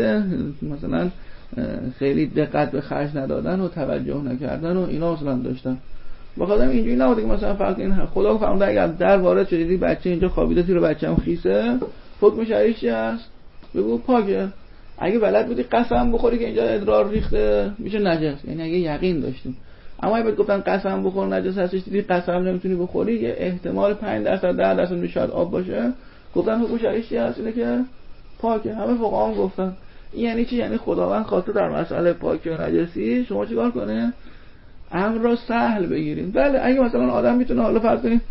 مثلا خیلی دقت به خرج ندادن و توجه نکردن و اینا مثلا داشتن. بخاطر اینجوری نبوده که مثلا فرض این خدا فرموده اگر در وارد شدی بچه اینجا خوابیده زیر بچه‌م خیسه، حکم شرعی چی است؟ بگو پاکه. اگه بلد بودی قسم بخوری که اینجا ادرار ریخته میشه نجس، یعنی اگه یقین داشتیم. اما اگه بهت گفتن قسم بخور نجس هستش، دیدی قسم نمیتونی بخوری، یه احتمال پنج درصد ده درصد میشه آب باشه، گفتن حکم شرعی چی هست؟ اینه که پاکه. همه فقها هم گفتن. این یعنی چی؟ یعنی خداوند خواسته در مسئله پاکی و نجسی شما چیکار کنه؟ امر را سهل بگیرین. بله اگه مثلا آدم میتونه حالا فرض کنید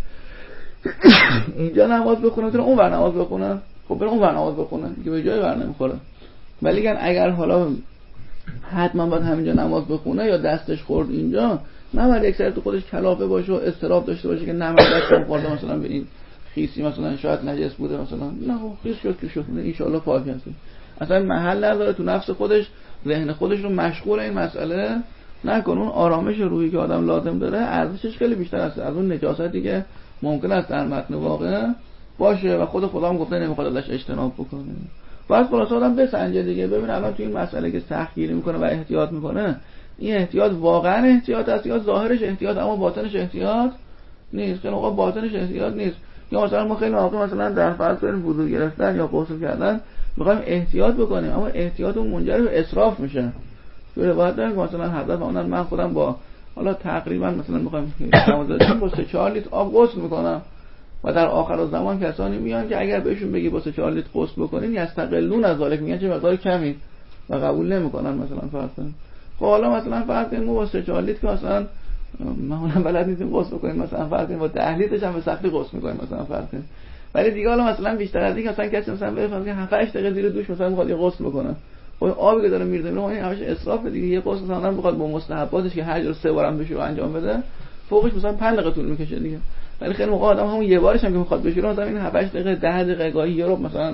اینجا نماز بخونه، میتونه اون ور نماز بخونه، خب بره اون ور نماز بخونه که به جای ور نمیخوره. ولی اگر حالا حتما باید همینجا نماز بخونه یا دستش خورد اینجا، نه باید یک سری تو خودش کلافه باشه و اضطراب داشته باشه که نماز دستم خورده مثلا به این خیسی مثلا شاید نجس بوده مثلا، نه خیس شد که شد ان شاءالله پاک هست. اصلا محل نداره تو نفس خودش، ذهن خودش رو مشغول این مسئله نکن. اون آرامش روحی که آدم لازم داره ارزشش خیلی بیشتر است از اون نجاستی که ممکن است در متن واقع باشه و خود خدا هم گفته نمیخواد ازش اجتناب بکنه. باید خلاص آدم بسنجه دیگه، ببین الان تو این مسئله که سخت گیری میکنه و احتیاط میکنه، این احتیاط واقعا احتیاط است یا ظاهرش احتیاط اما باطنش احتیاط نیست؟ خیلی موقع باطنش احتیاط نیست. یا مثلا ما خیلی موقع مثلا در فرض کنیم وضو گرفتن یا غسل کردن میخوایم احتیاط بکنیم، اما احتیاطمون منجر به اسراف میشه. تو روایت داره مثلا حضرت فرمودن من خودم با حالا تقریبا مثلا میخوایم نماز با سه چهار لیتر آب غسل میکنم و در آخر زمان کسانی میان که اگر بهشون بگی با سه چهار لیتر غسل بکنین یستقلون از ذالک، میگن چه مقدار کمی و قبول نمیکنن. مثلا فرض کنیم خب حالا مثلا فرض کنیم ما با سه چهار لیتر که مثلا معمولا بلد نیستیم غسل بکنیم، مثلا فرض کنیم با ده لیترش هم به سختی غسل میکنیم مثلا فرض کنیم، ولی دیگه حالا مثلا بیشتر از این مثلا کسی مثلا بفهمه که هفت هشت دقیقه زیر دوش مثلا میخواد غسل بکنه، خب آبی که داره میریزه میره این همش اسراف دیگه. یه غسل مثلا بخواد با مستحباتش که هر جور سه بارم بشه رو انجام بده، فوقش مثلا پنج دقیقه طول میکشه دیگه. ولی خیلی موقع آدم همون یه بارش هم که میخواد بشه مثلا این هفت هشت دقیقه ده دقیقه گاهی یه رو مثلا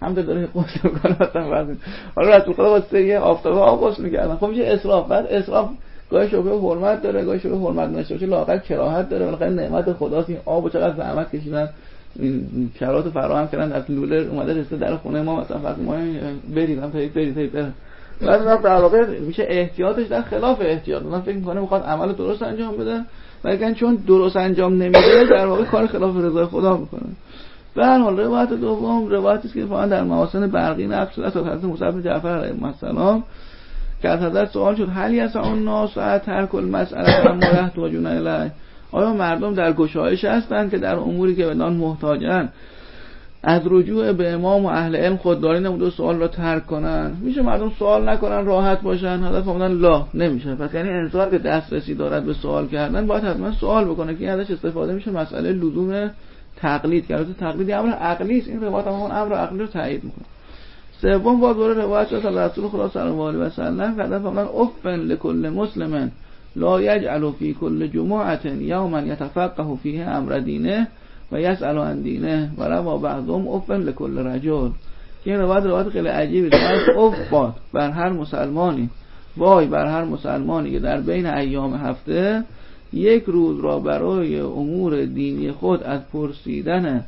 هم داره غسل میکنه مثلا بعد حالا رسول خدا واسه یه آفتابه آب غسل میکردن، خب میشه اسراف. بعد اسراف گاهی شبه حرمت داره، گاهی شبه حرمت نشه باشه، لااقل کراهت داره. بالاخره نعمت خداست، این آبو چقدر زحمت کشیدن، این شرایط فراهم کردن، از لوله اومده رسیده در خونه ما، مثلا وقتی ما بریدم تا برید برید برید بعد وقت در واقع میشه احتیاطش در خلاف احتیاط. من فکر میکنه میخواد عمل درست انجام بده، ولی چون درست انجام نمیده در واقع کار خلاف رضای خدا میکنه. به هر حال روایت دوم روایتی است که فقط در محاسن برقی نقل شده از حضرت موسی بن جعفر علیه السلام که از حضرت سوال شد هل یسع الناس ترک المسأله اما یحتاجون الیه، آیا مردم در گشایش هستند که در اموری که بدان محتاجند از رجوع به امام و اهل علم خودداری نموده و سوال را ترک کنن؟ میشه مردم سوال نکنن راحت باشن؟ حضرت فرمودن لا، نمیشه. پس یعنی انسان که دسترسی دارد به سوال کردن باید حتما سوال بکنه که ازش استفاده میشه مسئله لزوم تقلید که البته تقلید امر عقلی است. این روایت هم امر عقلی رو تایید میکنه. سوم با دوره روایت شد از رسول خدا صلی الله علیه و سلم که حضرت فرمودن افن لكل مسلم لا یجعل فی کل جمعه یوما یتفقه فیه امر دینه و یسأل عن دینه و روا بعضهم افن لكل رجل. این روایت روایت خیلی عجیبی است. اف باد بر هر مسلمانی، وای بر هر مسلمانی که در بین ایام هفته یک روز را برای امور دینی خود از پرسیدن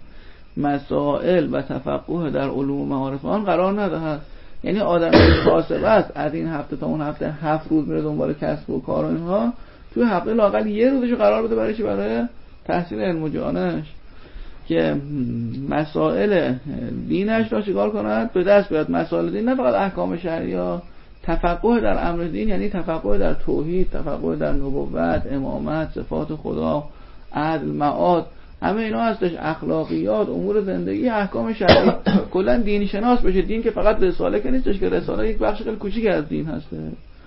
مسائل و تفقه در علوم معارف آن قرار ندهد. یعنی آدم کاسب است از این هفته تا اون هفته هفت روز میره دنبال کسب و کار و اینها، توی هفته لااقل یه روزشو قرار بده برای چی؟ برای تحصیل علم و جانش، که مسائل دینش را چیکار کند؟ به دست بیاد. مسائل دین نه فقط احکام شرعی، تفقه در امر دین یعنی تفقه در توحید، تفقه در نبوت، امامت، صفات خدا، عدل، معاد، همه اینا هستش، اخلاقیات، امور زندگی، احکام شرعی. کلا دین شناس بشه. دین که فقط رساله که نیستش، که رساله یک بخش خیلی کوچیک از دین هسته.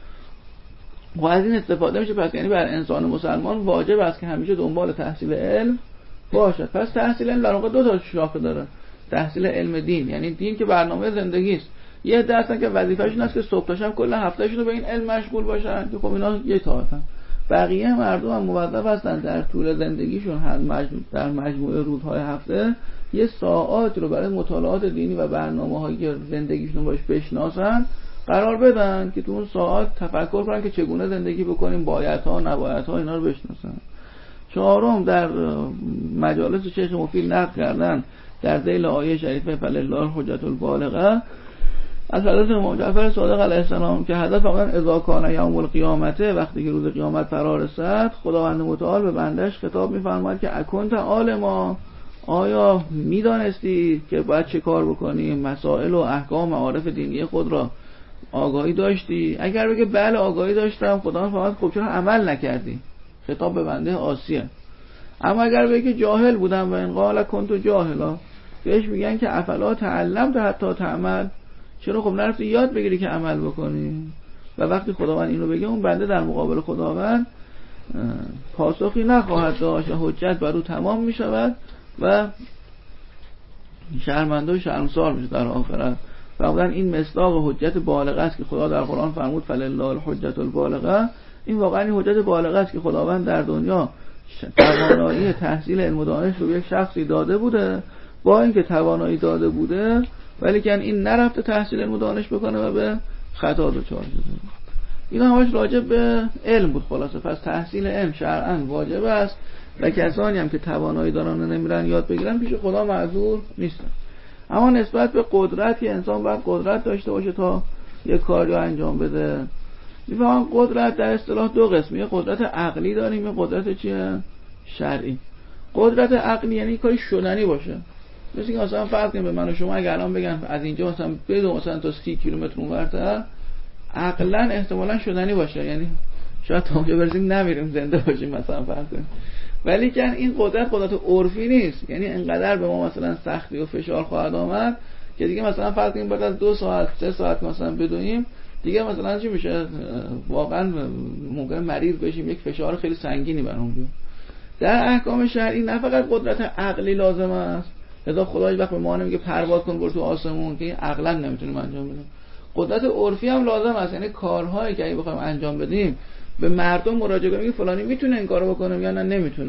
و از این استفاده میشه. پس یعنی بر انسان مسلمان واجب است که همیشه دنبال تحصیل علم باشد. پس تحصیل علم در واقع دو تا شاخه داره. تحصیل علم دین یعنی دین که برنامه زندگی است. یه عده هستن که وظیفه‌شون است که صبح تا شب کل هفتهشون رو به این علم مشغول باشن، که خب اینا یه طایفن. بقیه مردم هم موظف هستن در طول زندگیشون در مجموعه روزهای هفته یه ساعات رو برای مطالعات دینی و برنامه‌هایی که زندگیشون باش بشناسن قرار بدن، که تو اون ساعات تفکر کنن که چگونه زندگی بکنیم، بایدها، نبایدها، اینا رو بشناسن. چهارم در مجالس شیخ مفید نقل کردن در ذیل آیه شریفه فلله الحجة البالغه از حضرت امام جعفر صادق علیه السلام که حضرت فرمودند اذا کان یوم القیامت، وقتی که روز قیامت فرا رسد، خداوند متعال به بندش خطاب می‌فرماید که اکنت عالما، آیا میدانستی که باید چه کار بکنیم؟ مسائل و احکام معارف دینی خود را آگاهی داشتی؟ اگر بگه بله آگاهی داشتم، خداوند فرماید خب چرا عمل نکردی؟ خطاب به بنده عاصیه. اما اگر بگه جاهل بودم و ان قال کنت جاهلا، بهش میگن که افلا تعلمت حتی تعمل، چرا خب نرفتی یاد بگیری که عمل بکنی؟ و وقتی خداوند اینو بگه، اون بنده در مقابل خداوند پاسخی نخواهد داشت و حجت بر او تمام می شود و شرمنده و شرمسار میشه در آخرت. فرمودن این مصداق حجت بالغه است که خدا در قرآن فرمود فلله الحجة البالغه. این واقعا این حجت بالغه است که خداوند در دنیا توانایی تحصیل علم و دانش رو یک شخصی داده بوده، با اینکه توانایی داده بوده ولی که این نرفته تحصیل علم و دانش بکنه و به خطا دچار شده. اینا همش راجع به علم بود خلاصه. پس تحصیل علم شرعاً واجب است و کسانی هم که توانایی دارن و نمیرن یاد بگیرن پیش خدا معذور نیستن. اما نسبت به قدرت، که انسان باید قدرت داشته باشه تا یک کاری رو انجام بده. میفهمم قدرت در اصطلاح دو قسمه، یه قدرت عقلی داریم، یه قدرت چیه؟ شرعی. قدرت عقلی یعنی کاری شدنی باشه. مثل که مثلا فرض کنیم به من و شما اگه الان بگن از اینجا مثلا بدو مثلا تا سی کیلومتر اونورتر، عقلا احتمالاً شدنی باشه، یعنی شاید تا اونجا برسیم نمیریم، زنده باشیم مثلا فرض کنیم. ولی که این قدرت قدرت عرفی نیست، یعنی انقدر به ما مثلا سختی و فشار خواهد آمد که دیگه مثلا فرض کنیم بعد از دو ساعت سه ساعت مثلا بدویم، دیگه مثلا چی میشه؟ واقعا ممکن مریض بشیم، یک فشار خیلی سنگینی برام بیاد. در احکام شرعی نه فقط قدرت عقلی لازم است، لذا خدا هیچ وقت به ما نمیگه پرواز کن برو تو آسمون، که این عقلا نمیتونیم انجام بدیم. قدرت عرفی هم لازم است، یعنی کارهایی که اگه بخوایم انجام بدیم به مردم مراجعه کنیم فلانی میتونه این کارو بکنه یا نه نمیتونه،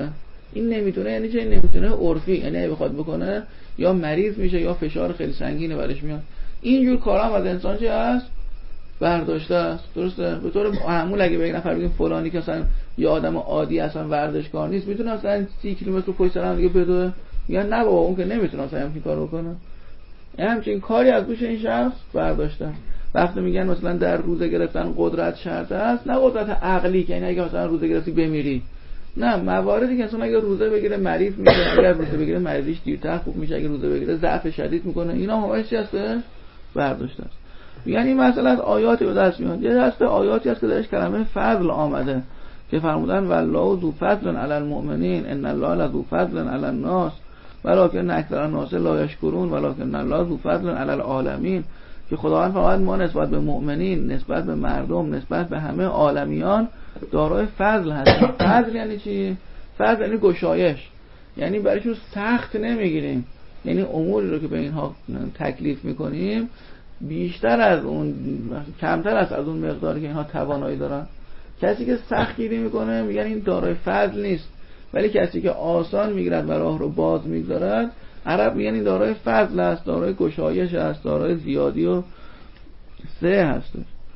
این نمیتونه یعنی چه؟ نمیتونه عرفی، یعنی اگه بخواد بکنه یا مریض میشه یا فشار خیلی سنگینه برش میاد. اینجور کارا هم از انسان چه هست؟ برداشته است. درسته؟ به طور معمول اگه به یک نفر بگیم فلانی که اصلا یه آدم عادی اصلا ورزشکار نیست، میتونه اصلا سی کیلومتر پشت سر هم دیگه بدوه؟ میگن نه بابا اون که نمیتونه اصلا همین کارو بکنه. همچین کاری از دوش این شخص برداشته. وقتی میگن مثلا در روزه گرفتن قدرت شرط است، نه قدرت عقلی که یعنی اگه مثلا روزه گرفتی بمیری، نه، مواردی که مثلا اگه روزه بگیره مریض میشه، اگر روزه بگیره مریضیش دیرتر خوب میشه، اگه روزه بگیره ضعف شدید میکنه، اینا همش چی هسته؟ برداشته است. یعنی مثلا از آیاتی به دست میاد، یه دسته آیاتی هست که درش کلمه فضل آمده که فرمودن والله ذو فضل علی المؤمنین ان الله لذو فضل علی الناس ولکن اکثر الناس لا یشکرون ولکن الله ذو فضل علی العالمین، که خداوند فرمود ما نسبت به مؤمنین، نسبت به مردم، نسبت به همه عالمیان دارای فضل هستیم. فضل یعنی چی؟ فضل یعنی گشایش، یعنی برایشون سخت نمیگیریم، یعنی اموری رو که به اینها تکلیف میکنیم بیشتر از اون، کمتر است از اون مقداری که اینها توانایی دارن. کسی که سخت گیری میکنه میگن این دارای فضل نیست، ولی کسی که آسان میگیرد و راه رو باز میگذارد عرب میگن این دارای فضل است، دارای گشایش است، دارای زیادی و سه هست.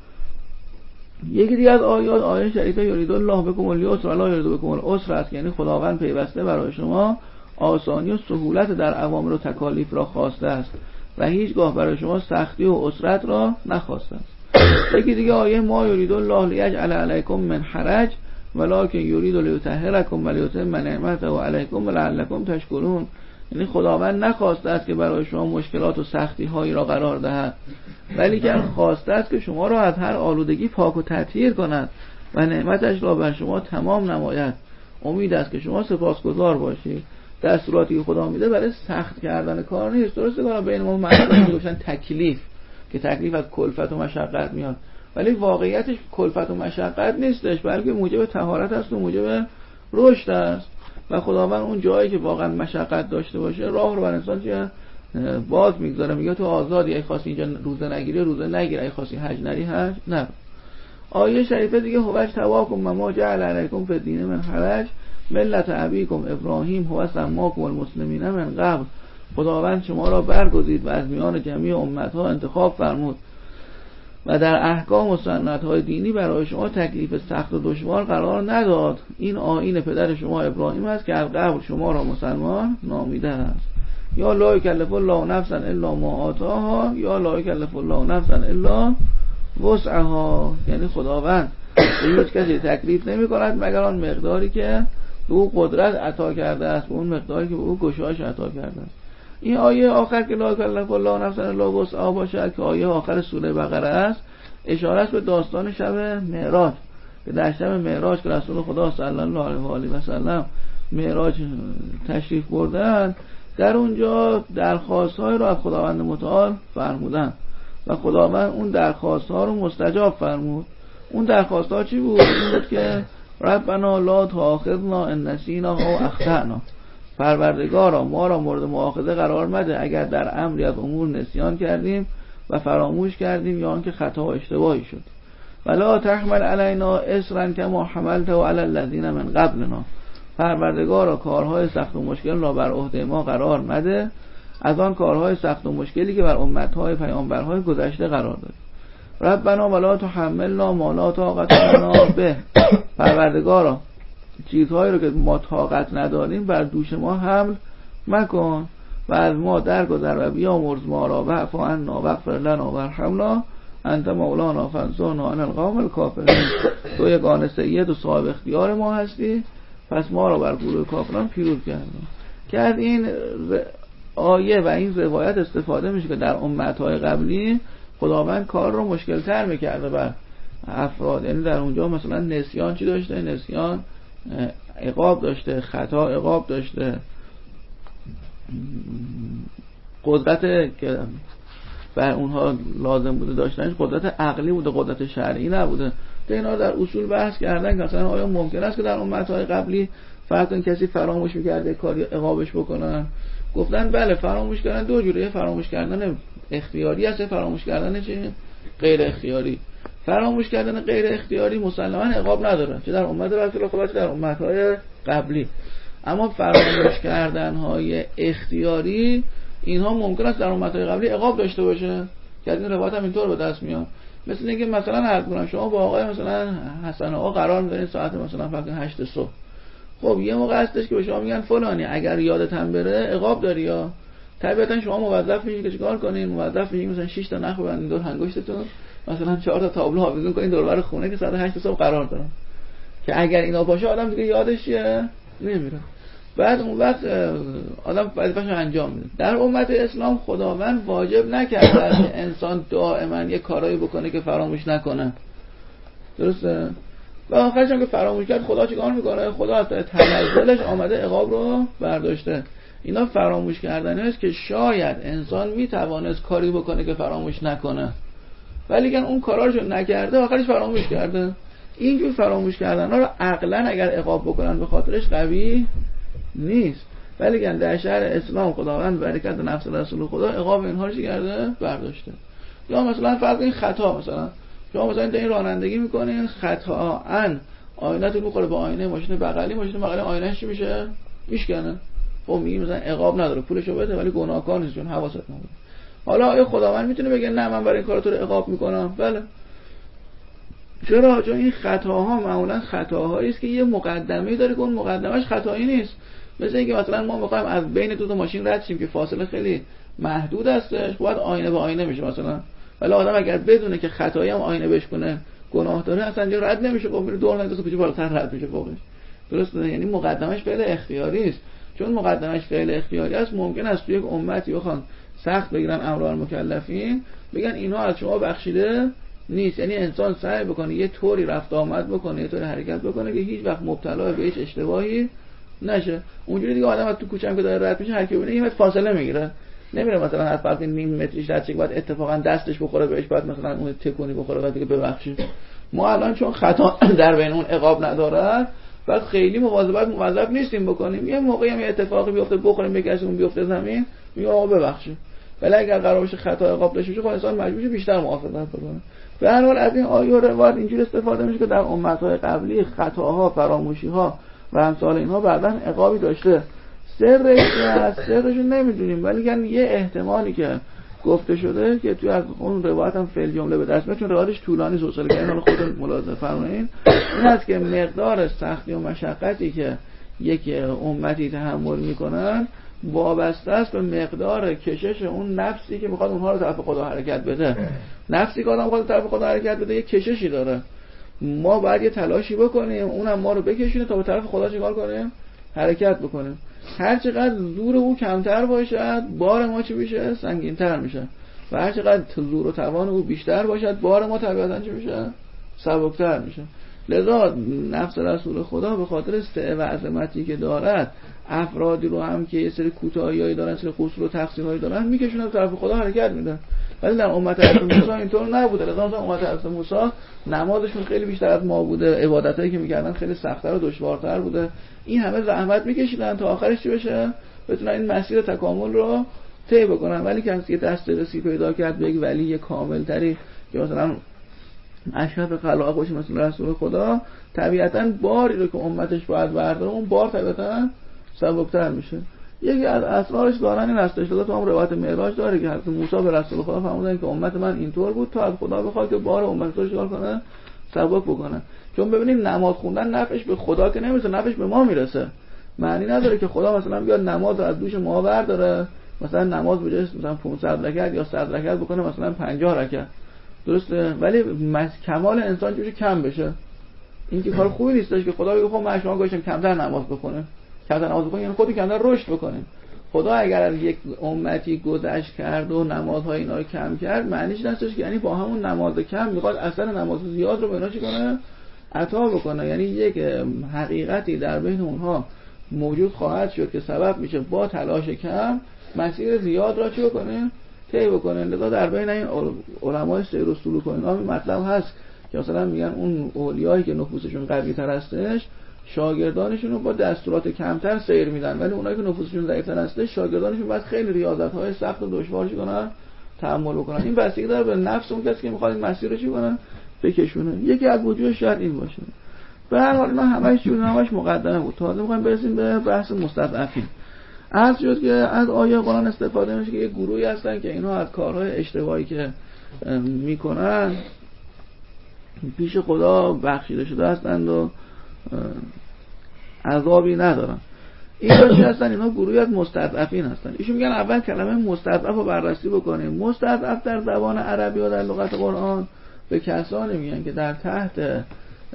یکی دیگه از آیات آیه شریفه یرید الله بکم الیسر ولا یرید بکم العسر است، یعنی خداوند پیوسته برای شما آسانی و سهولت در اوامر و تکالیف را خواسته است و هیچگاه برای شما سختی و عسرت را نخواسته است. یکی دیگه آیه ما یرید الله لیجعل علیکم من حرج ولکن یرید لیطهرکم ولیتم نعمته علیکم لعلکم تشکرون، یعنی خداوند نخواسته است که برای شما مشکلات و سختی هایی را قرار دهد، ولی که خواسته است که شما را از هر آلودگی پاک و تطهیر کند و نعمتش را بر شما تمام نماید. امید است که شما سپاسگزار باشید. دستوراتی که خدا میده برای سخت کردن کار نیست. درسته که بین ما معنی میگوشن تکلیف، که تکلیف از کلفت و مشقت میاد، ولی واقعیتش کلفت و مشقت نیستش، بلکه موجب طهارت است و موجب رشد است. و خداوند اون جایی که واقعا مشقت داشته باشه راه رو بر انسان چه باز میگذاره، میگه تو آزادی، اگه خواستی اینجا روزه نگیری روزه نگیر، اگه خواستی حج نری حج نرو. آیه شریفه دیگه هوش تواکم ما جعل علیکم فی الدین من حرج ملت ابیکم ابراهیم هو سماکم المسلمین من قبل، خداوند شما را برگزید و از میان جمیع امتها انتخاب فرمود و در احکام و سنت‌های دینی برای شما تکلیف سخت و دشوار قرار نداد. این آیین پدر شما ابراهیم است که از قبل شما را مسلمان نامیده است. یا لا یکلف الله نفسا الا ما آتاها یا لا یکلف الله نفسا الا وسعها، یعنی خداوند به هیچ کسی تکلیف نمی کند مگر آن مقداری که به او قدرت عطا کرده است، به اون مقداری که به او گشایش عطا کرده است. این آیه آخر که لا یکلف الله نفسا الا وسعها باشد، که آیه آخر سوره بقره است، اشاره است به داستان شب معراج، که در شب معراج که رسول خدا صلی الله علیه و آله و سلم معراج تشریف بردن، در اونجا درخواست‌های رو از خداوند متعال فرمودن و خداوند اون درخواست‌ها رو مستجاب فرمود. اون درخواست‌ها چی بود؟ این بود که ربنا لا تؤاخذنا ان نسینا او اخطأنا، پروردگارا ما را مورد مؤاخذه قرار مده اگر در امری از امور نسیان کردیم و فراموش کردیم یا آنکه خطا و اشتباهی شد. ولا تحمل علینا اصرا کما حملته علی الذین من قبلنا، پروردگارا کارهای سخت و مشکل را بر عهده ما قرار مده از آن کارهای سخت و مشکلی که بر امتهای پیامبرهای گذشته قرار داد. ربنا ولا تحملنا ما لا طاقت لنا به، پروردگارا چیزهایی رو که ما طاقت نداریم بر دوش ما حمل مکن و از ما درگذر و بیامرز ما را واعف عنا واغفر لنا وارحمنا انت مولانا فانصرنا علی القوم الکافرین، تو یگانه سید و صاحب اختیار ما هستی، پس ما را بر گروه کافران پیروز کردن. که از این آیه و این روایت استفاده میشه که در امتهای قبلی خداوند کار رو مشکل تر میکرده بر افراد، یعنی در اونجا مثلا نسیان چی داشته؟ نسیان عقاب داشته، خطا عقاب داشته، قدرت که بر اونها لازم بوده داشتنش قدرت عقلی بوده، قدرت شرعی نبوده. که اینا در اصول بحث کردن که مثلا آیا ممکن است که در امتهای قبلی فرض کسی فراموش میکرده کاری عقابش بکنن؟ گفتن بله، فراموش کردن دو جوره، فراموش کردن اختیاری هست، فراموش کردن چه غیر اختیاری. فراموش کردن غیر اختیاری مسلماً عقاب نداره، چه در امت رسول خدا چه در امتهای قبلی. اما فراموش کردن های اختیاری اینها ممکن است در امت‌های قبلی عقاب داشته باشه که از این روایت هم اینطور به دست میاد. مثل اینکه مثلا عرض کنم شما با آقای مثلا حسن آقا قرار می‌ذارین ساعت مثلا فقط هشت صبح، خب یه موقع هستش که به شما میگن فلانی اگر یادت هم بره عقاب داری، یا طبیعتا شما موظف میشید که چیکار کنین؟ موظف میشید مثلا شش تا نخ ببندید دور انگشتتون، مثلا چهار تا تابلو حافظون کنین دور بر خونه که ساعت هشت صبح قرار دارن، که اگر اینا باشه آدم دیگه یادش نمیره. بعد اون وقت آدم وظیفه‌شو انجام میده. در امت اسلام خداوند واجب نکرده که انسان دائما یه کارایی بکنه که فراموش نکنه، درسته؟ و آخرش هم که فراموش کرد خدا چیکار میکنه؟ خدا از تنزلش آمده عقاب رو برداشته. اینا فراموش کردن است که شاید انسان میتوانست کاری بکنه که فراموش نکنه، ولی اگر اون کاراشو نکرده آخرش فراموش کرده. اینجور فراموش کردن ها رو عقلا اگر عقاب بکنن به خاطرش قوی نیست، ولی اگر در شهر اسلام خداوند برکت نفس رسول خدا عقاب اینها رو چی کرده؟ برداشته. یا مثلا فرض این خطا، مثلا شما مثلا این رانندگی میکنین خطااً آینه‌تون میخوره به آینه ماشین بغلی، ماشین بغلی آینه‌اش چی میشه؟ میشکنه. خب میگیم مثلا عقاب نداره، پولشو بده، ولی گناهکار نیست چون حواست نداره. حالا آیا خداوند میتونه بگه نه من برای این کار تو رو عقاب میکنم؟ بله. چرا؟ چون این خطاها معمولا خطاهایی است که یه مقدمه‌ای داره که اون مقدمش خطایی نیست. مثل اینکه مثلا ما می‌خوایم از بین دو تا ماشین رد شیم که فاصله خیلی محدود هستش، باید آینه به آینه میشه مثلا، ولی آدم اگر بدونه که خطایی هم آینه بهش کنه گناه داره اصلا جا رد نمیشه، خب میره دور نمیشه کوچه بالاتر رد میشه فوقش. درسته؟ یعنی مقدمش فعل اختیاری است. چون مقدمش فعل اختیاری است ممکن است توی یک امتی بخوان سخت بگیرن امر المکلفین، بگن اینها از شما بخشیده نیست. یعنی انسان سعی بکنه یه طوری رفت آمد بکنه، یه طوری حرکت بکنه که هیچ وقت مبتلا به هیچ اشتباهی نشه. اونجوری دیگه آدم تو کوچه هم که داره رد میشه هر کی ببینه یه متر فاصله میگیره، نمیره مثلا از فرض نیم متریش رد شه بعد اتفاقا دستش بخوره بهش، بعد مثلا اون تکونی بخوره بعد دیگه ببخشید. ما الان چون خطا در بین اون عقاب نداره بعد خیلی مواظبت موظف نیستیم بکنیم، یه موقعی هم اتفاقی بیفته بخوریم بکشیم بیفته زمین میگه آقا ببخشید، ولی اگر قرار باشه خطا عقاب داشته باشه خب انسان مجبور بیشتر محافظت کنه. به هر حال از این آیه و روایت اینجوری استفاده میشه که در امت‌های قبلی خطاها، فراموشی‌ها و امثال اینها بعداً عقابی داشته. سرش از سرش نمیدونیم، ولی یعنی یه احتمالی که گفته شده که توی از اون روایت هم فعل جمله به دست میاد چون روایتش طولانی توصیه کردن، حالا خودتون ملاحظه فرمایید، این است که مقدار سختی و مشقتی که یک امتی تحمل میکنن وابسته است به مقدار کشش اون نفسی که میخواد اونها رو طرف خدا حرکت بده. نفسی که آدم میخواد طرف خدا حرکت بده یک کششی داره، ما باید یه تلاشی بکنیم اونم ما رو بکشونه تا به طرف خدا چیکار کنیم؟ حرکت بکنیم. هر چقدر زور او کمتر باشد بار ما چی میشه؟ سنگین‌تر میشه، و هر چقدر زور و توان او بیشتر باشد بار ما طبیعتاً چی میشه؟ سبکتر میشه. لذا نفس رسول خدا به خاطر سعه و عظمتی که دارد افرادی رو هم که یه سری کوتاهی‌هایی دارن، سری قصور و تقصیرهایی دارن میکشونه طرف خدا حرکت میدن. ولی در امت حضرت موسی اینطور نبوده. لذا مثلا امت حضرت موسی نمازشون خیلی بیشتر از ما بوده، عبادتایی که میکردن خیلی سخت‌تر و دشوارتر بوده. این همه زحمت میکشیدن تا آخرش چی بشه؟ بتونن این مسیر تکامل رو طی بکنن. ولی کسی که دسترسی پیدا کرد به یک ولی کامل‌تری که مثلا اشرف خلائق باشه مثل رسول خدا، طبیعتاً باری رو که امتش باید برداره اون بار طبیعتاً سبکتر میشه. یکی از اسرارش دارن این هستش که تو هم روایت معراج داره که حضرت موسی به رسول خدا فرمودن که امت من اینطور بود تا از خدا بخواد که بار امت رو چیکار کنه؟ سبک بکنه. چون ببینید نماز خوندن نفعش به خدا که نمیرسه، نفعش به ما میرسه. معنی نداره که خدا مثلا بیاد نماز رو از دوش ما برداره، مثلا نماز بجاش مثلا پانصد رکعت یا صد رکعت بکنه مثلا پنجاه رکعت، درسته؟ ولی کمال انسان چیزی کم بشه. این که کار خوبی نیستش که خدا بگه خب من شما گوشم کمتر نماز بکنه، کمتر نماز بکنه یعنی خودی کمتر رشد بکنه. خدا اگر از یک امتی گذشت کرد و نمازهای اینا رو کم کرد معنیش نیستش که یعنی با همون نماز کم میخواد اثر نماز زیاد رو به اینا چی کنه؟ عطا بکنه. یعنی یک حقیقتی در بین اونها موجود خواهد شد که سبب میشه با تلاش کم مسیر زیاد را چی بکنه؟ طی بکنه. لذا در بین این علمای سیر و سلوک و اینا مطلب هست که مثلا میگن اون اولیایی که نفوسشون قوی تر هستش شاگردانشون رو با دستورات کمتر سیر میدن، ولی اونایی که نفوسشون ضعیف‌تر هستش شاگردانشون باید خیلی ریاضت‌های سخت و دشوار کنن تحمل بکنن. این بستگی داره به نفس اون کسی که میخواد این مسیر رو چی کنه؟ بکشونه. یکی از وجوه شاید این باشه. به هر حال اینا همش چیز همش مقدمه بود. تازه می‌خوایم برسیم به بحث مستضعفین. عرض شد که از آیه قرآن استفاده میشه که یک گروهی هستن که اینا از کارهای اشتباهی که میکنن پیش خدا بخشیده شده هستند و عذابی ندارن. اینا چی هستن؟ اینا گروهی از مستضعفین هستن. ایشون میگن اول کلمه مستضعف رو بررسی بکنیم. مستضعف در زبان عربی و در لغت قرآن به کسانی میگن که در تحت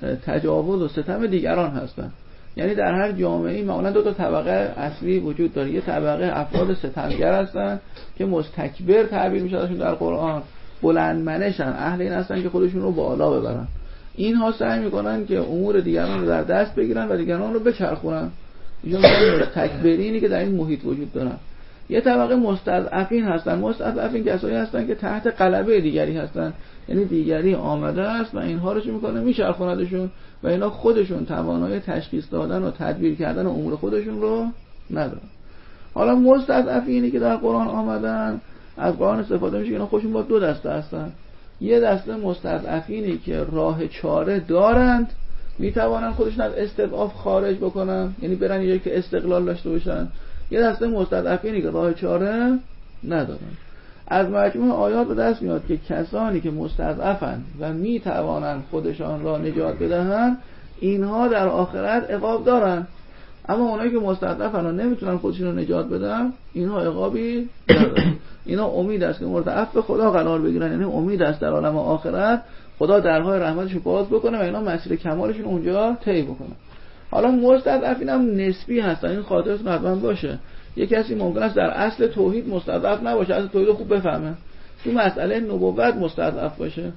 تجاوز و ستم دیگران هستن. یعنی در هر جامعه‌ای معمولا دو تا طبقه اصلی وجود داره. یه طبقه افراد ستمگر هستن که مستکبر تعبیر میشه ازشون در قرآن، بلند منشن، اهل این هستن که خودشون رو بالا ببرن. اینها سعی میکنن که امور دیگران رو در دست بگیرن و دیگران رو بچرخونن. اینا مستکبرینی که در این محیط وجود دارن. یه طبقه مستضعفین هستن. مستضعفین کسایی هستن که تحت غلبه دیگری هستن، یعنی دیگری آمده است و اینها رو چی میکنه؟ میچرخوندشون و اینا خودشون توانایی تشخیص دادن و تدبیر کردن امور خودشون رو ندارن. حالا مستضعفینی که در قرآن آمدن از قرآن استفاده میشه که اینا خودشون با دو دسته هستن. یه دسته مستضعفینی که راه چاره دارند، میتوانن خودشون از استضعاف خارج بکنن، یعنی برن یه جایی که استقلال داشته باشن. یه دسته مستضعفینی که راه چاره ندارن. از مجموع آیات به دست میاد که کسانی که مستضعفن و میتوانن خودشان را نجات بدهند اینها در آخرت عقاب دارن، اما اونایی که مستضعفن و نمیتونن خودشون رو نجات بدن اینها عقابی ندارن. اینا امید است که مورد عفو خدا قرار بگیرن، یعنی امید است در عالم آخرت خدا درهای رحمتش رو باز بکنه و اینا مسیر کمالشون اونجا طی بکنن. حالا مستضعفین هم نسبی هستن، این خاطرتون حتما باشه. یک کسی ممکن است در اصل توحید مستضعف نباشه، اصل توحید خوب بفهمه، تو مسئله نبوت مستضعف باشه.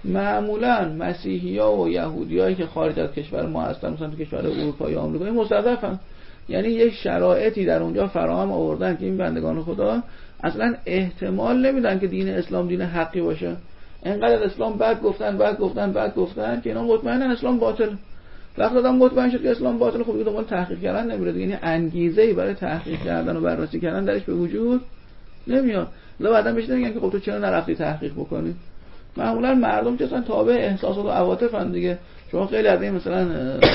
معمولا مسیحی‌ها و یهودیایی که خارج از کشور ما هستن، مثلا تو کشور اروپا یا آمریکا، مستضعفن. یعنی یک شرایطی در اونجا فراهم آوردن که این بندگان خدا اصلا احتمال نمیدن که دین اسلام دین حقی باشه. انقدر اسلام بعد گفتن بعد گفتن بعد گفتن که اینا مطمئنن اسلام باطل. وقتی آدم مطمئن شد که اسلام باطل، خب دیگه دنبال تحقیق کردن نمیره، یعنی انگیزه‌ای برای تحقیق کردن و بررسی کردن درش به وجود نمیاد. لذا بعدم بهش نمیگن که خب تو چرا نرفتی تحقیق بکنی. معمولا مردم که اصلا تابع احساسات و عواطفن دیگه. شما خیلی از این مثلا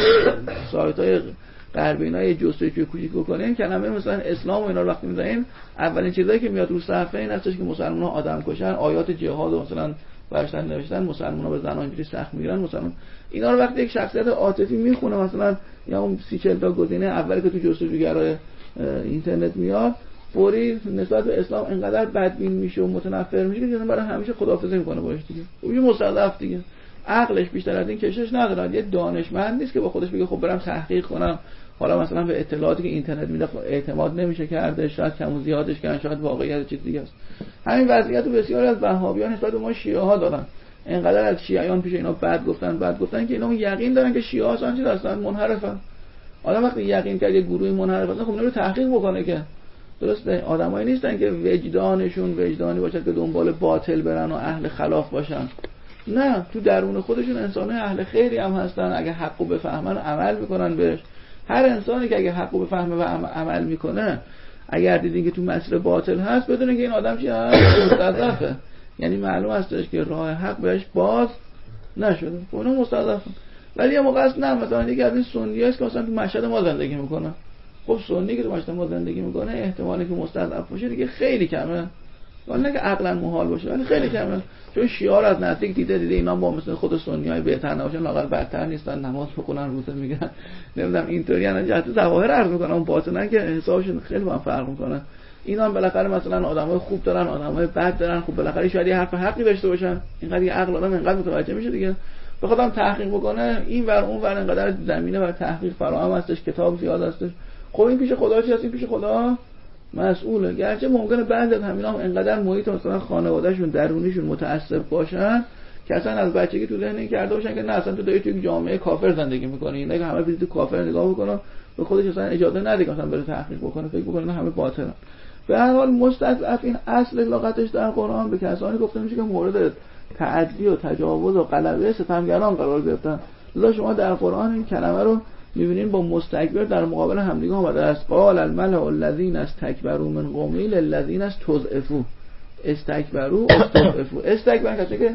سایت‌های غربی‌های جستجوی کوچیک بکنین کلمه مثلا اسلام و اینا رو وقتی میذارین، اولین چیزایی که میاد رو صفحه این هستش که مسلمان‌ها آدم کشن، آیات جهاد و مثلا برشتن نوشتن، مسلمان‌ها به زنان اینجوری سخت میگیرن. مسلمان اینا رو وقتی یک شخصیت عاطفی میخونه مثلا یا اون سی چهل تا گزینه اولی که تو جستجوگرای اینترنت میاد، فوری نسبت به اسلام انقدر بدبین میشه و متنفر میشه که برای همیشه خداحافظی میکنه باش دیگه. اون مستضعف دیگه، عقلش بیشتر از این کشش نداره. یه دانشمند نیست که با خودش بگه خب برم تحقیق کنم، حالا مثلا به اطلاعاتی که اینترنت میده اعتماد نمیشه کرده، شاید کم و زیادش کردن، شاید واقعیت چیز دیگه است. همین وضعیت رو بسیاری از وهابیان نسبت به ما شیعه ها دارن. انقدر از شیعیان پیش اینا بعد گفتن بعد گفتن که اینا یقین دارن که شیعه ها اصلا چیز هستن، منحرفن. آدم وقتی یقین کرد یه گروه منحرف هستن، خب نمیره تحقیق بکنه که. درسته؟ آدمایی نیستن که وجدانشون وجدانی باشه که دنبال باطل برن و اهل خلاف باشن. نه، تو درون خودشون انسان‌های اهل خیری هم هستن. اگه حقو بفهمن عمل میکنن بهش. هر انسانی که اگه حقو بفهمه و عمل میکنه، اگر دیدین که تو مسیر باطل هست، بدونین که این آدم چی هست؟ مستضعفه. یعنی معلوم هستش که راه حق بهش باز نشده. اونم مستضعفه. ولی یه موقع است نه، مثلا یکی از این سنی‌هاست که مثلا تو مشهد ما زندگی میکنه. خب سنی که تو مشهد ما زندگی میکنه احتمالی که مستضعف باشه دیگه خیلی کمه. ولی نه که عقلا محال باشه، ولی خیلی کمه. چون شیعه از نزدیک دیده دیده اینا با مثلا خود سنی‌های بهتر نباشن، لااقل بدتر نیستن، نماز بخونن، روزه میگن، نمیدونم اینطوری ان جهت ظواهر عرض میکنن، اون باطنا که حسابشون خیلی با هم فرق میکنه. اینا هم بالاخره مثلا آدمای خوب دارن، آدمای بد دارن. خب بالاخره شاید یه حرف حقی داشته باشن. اینقدر یه عقل آدم اینقدر متوجه میشه دیگه. بخوام تحقیق بکنه این ور اون ور اینقدر زمینه برای تحقیق فراهم هستش، کتاب زیاد هستش. خب این پیش خدا چی هست؟ این پیش خدا مسئوله. گرچه ممکنه بعضی از همینا هم انقدر محیط مثلا خانوادهشون درونیشون متعصب باشن که اصلا از بچگی تو ذهن این کرده باشن که نه اصلا تو داری تو یک جامعه کافر زندگی میکنی، اینا که همه تو کافر نگاه بکنن، به خودش اصلا اجازه نده که مثلا بره تحقیق بکنه، فکر بکنه همه باطلن. به هر حال مستضعفین اصل لغتش در قرآن به کسانی گفته میشه که مورد تعدی و تجاوز و غلبه ستمگران قرار گرفتن. لذا شما در قرآن این کلمه رو می‌بینین با مستکبر در مقابل همدیگه اومده است. قال الملأ الذین استکبروا من قومه للذین استضعفوا. استکبروا استضعفوا. استکبر کسی که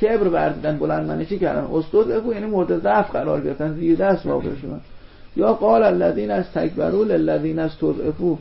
کبر ورزیدن، بلندمنشی کردن، استضعفوا یعنی مورد ضعف قرار گرفتن، زیر دست واقع شدن. یا قال الذین استکبروا للذین استضعفوا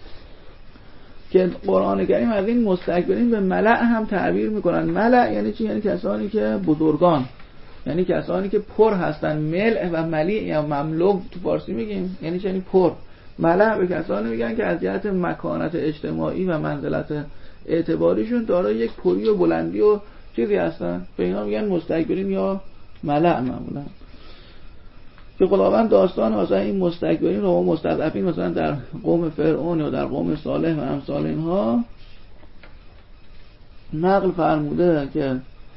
که قرآن کریم از این مستکبرین به ملأ هم تعبیر میکنن. ملأ یعنی چی؟ یعنی کسانی که بزرگان، یعنی کسانی که پر هستن. ملء و ملیع یا مملو تو فارسی میگیم، یعنی چی؟ یعنی پر. ملأ به کسانی میگن که از جهت مکانت اجتماعی و منزلت اعتباریشون دارای یک پری و بلندی و چیزی هستن، به اینا میگن مستکبرین یا ملأ معمولا. که خداوند داستان مثلا این مستکبرین و مستضعفین مثلا در قوم فرعون یا در قوم صالح و امثال اینها نقل فرموده که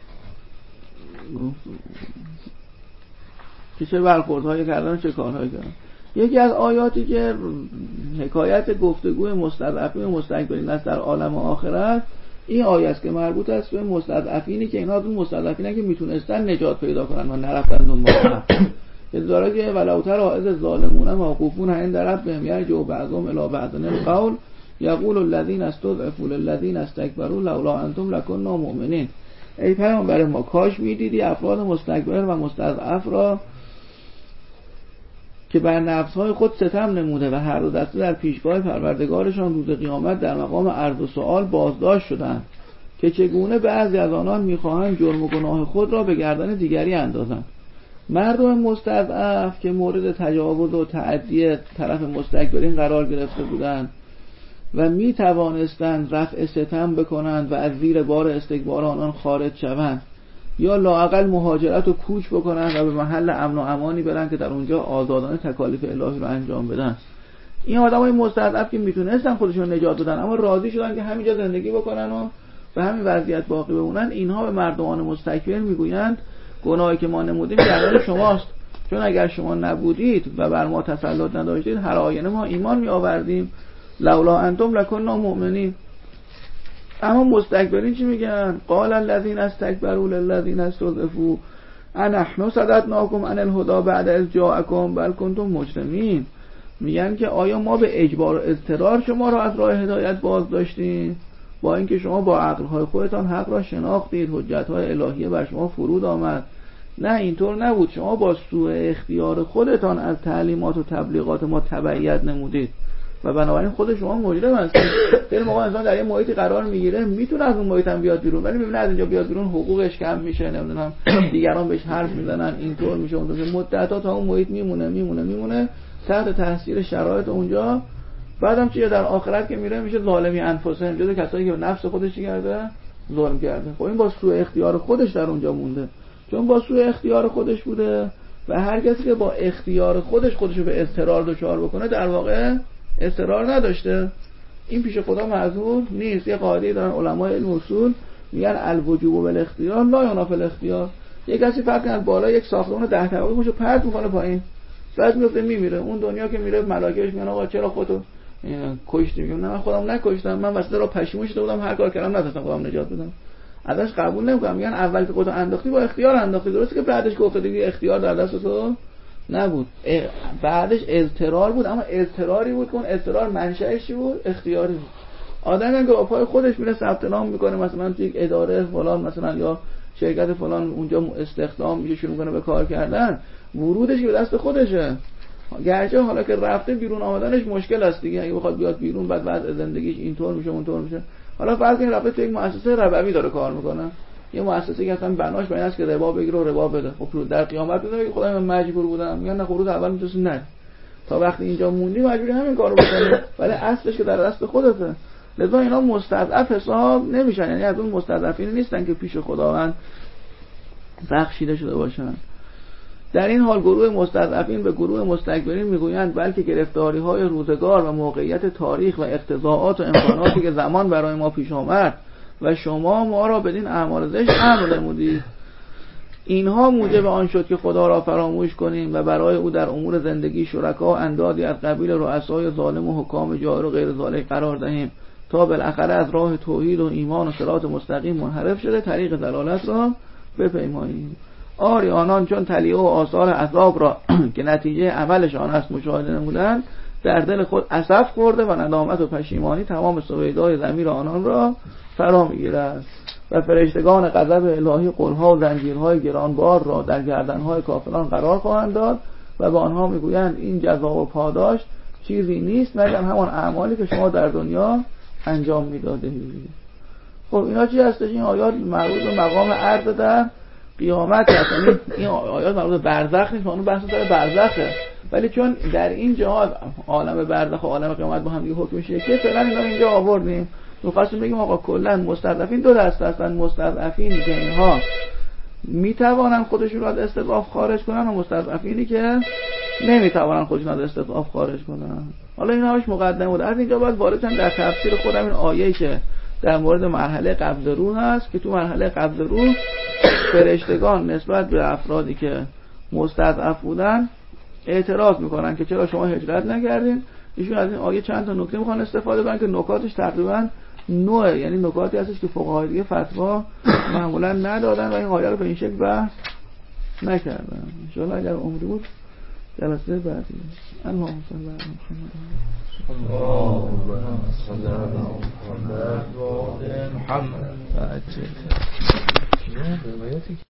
که چه برخوردهایی کردن، چه کارهایی کردن. یکی از آیاتی که حکایت گفتگوی مستضعفین و مستکبرین است در عالم آخرت این آیه است که مربوط است به مستضعفینی که اینا اون مستضعفینن که میتونستن نجات پیدا کنن و نرفتن دنبال حق. که داره که ولو تری اذ ظالمون موقوفون عند ربهم یرجع بعضهم الی بعض القول یقول الذین استضعفوا للذین استکبروا لولا انتم لکنا مؤمنین. ای پیامبر ما کاش میدیدی افراد مستکبر و مستضعف را که بر نفسهای خود ستم نموده و هر دو دسته در پیشگاه پروردگارشان روز قیامت در مقام عرض و سؤال بازداشت شدند که چگونه بعضی از آنان میخواهند جرم و گناه خود را به گردن دیگری اندازند. مردم مستضعف که مورد تجاوز و تعدی طرف مستکبرین قرار گرفته بودند و می توانستند رفع ستم بکنند و از زیر بار استکبار آنان خارج شوند یا لااقل مهاجرت و کوچ بکنند و به محل امن و امانی برند که در اونجا آزادانه تکالیف الهی رو انجام بدن. این آدمای مستضعف که میتونستن خودشون نجات بدن اما راضی شدن که همینجا زندگی بکنن و به همین وضعیت باقی بمونن، اینها به مردمان مستکبر میگویند گناهی که ما نمودیم گردن شماست، چون اگر شما نبودید و بر ما تسلط نداشتید هر آینه ما ایمان می آوردیم، لولا انتم لکنا مؤمنین. اما مستکبرین چی میگن؟ قال الذین استکبروا للذین استضعفوا انحن صددناکم عن الهدی بعد اذ جاءکم بل کنتم مجرمین. میگن که آیا ما به اجبار و اضطرار شما را از راه هدایت باز داشتیم با اینکه شما با عقلهای خودتان حق را شناختید، حجتهای الهیه بر شما فرود آمد؟ نه، اینطور نبود. شما با سوء اختیار خودتان از تعلیمات و تبلیغات ما تبعیت نمودید و بنابراین خود شما مجرم هستید. خیلی موقع انسان در یه محیطی قرار میگیره میتونه از اون محیط هم بیاد بیرون، ولی میبینه از اینجا بیاد بیرون حقوقش کم میشه، نمیدونم دیگران بهش حرف میزنن، اینطور میشه اونطور میشه، مدت‌ها تا اون محیط میمونه میمونه میمونه تحت تاثیر شرایط اونجا. بعدم چیه؟ در آخرت که میره میشه ظالمی انفسهم، جزو کسایی که به نفس خودش کرده ظلم کرده. خب این با سوء اختیار خودش در اونجا مونده، چون با سوء اختیار خودش بوده و هر کسی که با اختیار خودش خودشو به اضطرار دچار بکنه در واقع اضطرار نداشته. این پیش خدا معذور نیست. یه قاعده دارن علمای علم اصول میگن الوجوب بالاختیار لا ینافی الاختیار. یک کسی فرض کن بالا یک ساختمان ده طبقه خوشو پرت میکنه پایین، بعد میفته میمیره. اون دنیا که میره ملائکه‌اش میگن آقا چرا خودتو کشتی؟ میگه نه من خودم نکشتم، من واسه را پشیمون شده بودم، هر کار کردم نتونستم خودم نجات بدم. ازش قبول نمیکنم. میگن اول که خودتو انداختی با اختیار انداختی، درسته که بعدش گفته دیگه اختیار در دست تو نبود، بعدش اضطرار بود، اما اضطراری بود که اون اضطرار منشأش چی بود؟ اختیاری بود. آدمی که با پای خودش میره ثبت نام میکنه مثلا تو یک اداره فلان مثلا یا شرکت فلان اونجا استخدام میشه، شروع میکنه به کار کردن، ورودش به دست خودشه. گرچه حالا که رفته بیرون آمدنش مشکل است دیگه، اگه بخواد بیاد بیرون بعد بعد زندگیش اینطور میشه اونطور میشه. حالا فرض کنید رفته تو یک مؤسسه ربوی داره کار میکنه، یه مؤسسه که اصلا بناش بین است که ربا بگیره و ربا بده. خب در قیامت میگه خدای من مجبور بودم، میگن نه خروج اول میتونی نه، تا وقتی اینجا موندی مجبوری همین کارو بکنی، ولی اصلش که در دست خودته. لذا اینا مستضعف حساب نمیشن، یعنی از اون مستضعفین نیستن که پیش خداوند بخشیده شده باشن. در این حال گروه مستضعفین به گروه مستکبرین میگویند بلکه گرفتاری‌های روزگار و موقعیت تاریخ و اقتضاعات و امکاناتی که زمان برای ما پیش آمد و شما ما را بدین اعمال زشت امر نمودید، اینها موجب آن شد که خدا را فراموش کنیم و برای او در امور زندگی شرکا اندازی از قبیل رؤسای ظالم و حکام جائر و غیر ذالک قرار دهیم تا بالاخره از راه توحید و ایمان و صراط مستقیم منحرف شده طریق ضلالت را بپیماییم. آری آنان چون تلیه و آثار عذاب را که نتیجه عملشان است مشاهده نمودند در دل خود اسف خورده و ندامت و پشیمانی تمام سویدای ضمیر آنان را فرا میگیرد و فرشتگان غضب الهی قلها و زنجیرهای گرانبار را در گردنهای کافران قرار خواهند داد و به آنها میگویند این جزا و پاداش چیزی نیست مگر همان اعمالی که شما در دنیا انجام میدادید. خب اینا چی هستش؟ این آیات مربوط به مقام عرض در قیامت هست. این آیات مربوط به برزخ نیست، اون بحث سر برزخه، ولی چون در این جهاد عالم برزخ و عالم قیامت با هم دیگه حکمش یکیه، فعلا اینا اینجا آوردیم. می‌خواستیم بگیم آقا کلا مستضعفین دو دسته هستن، مستضعفینی که اینها میتوانن خودشون رو از استضعاف خارج کنن و مستضعفینی که نمیتوانن خودشون از استضعاف خارج کنن. حالا این همش مقدمه بود. از اینجا باید وارد شدن در تفسیر خودم این آیه‌ای که در مورد مرحله قبض روح هست که تو مرحله قبض روح فرشتگان نسبت به افرادی که مستضعف بودن اعتراض میکنن که چرا شما هجرت نکردین. ایشون از این آیه چند تا نکته میخوان استفاده کنن که نکاتش تقریبا نوعه، یعنی نکاتی هستش که فقهای دیگه فتوا معمولا ندادن و این آیه رو به این شکل بحث نکردن. ان شاء الله اگر عمری بود جلسه بعدی. اللهم صل علی محمد اللهم صل علی محمد و آل محمد.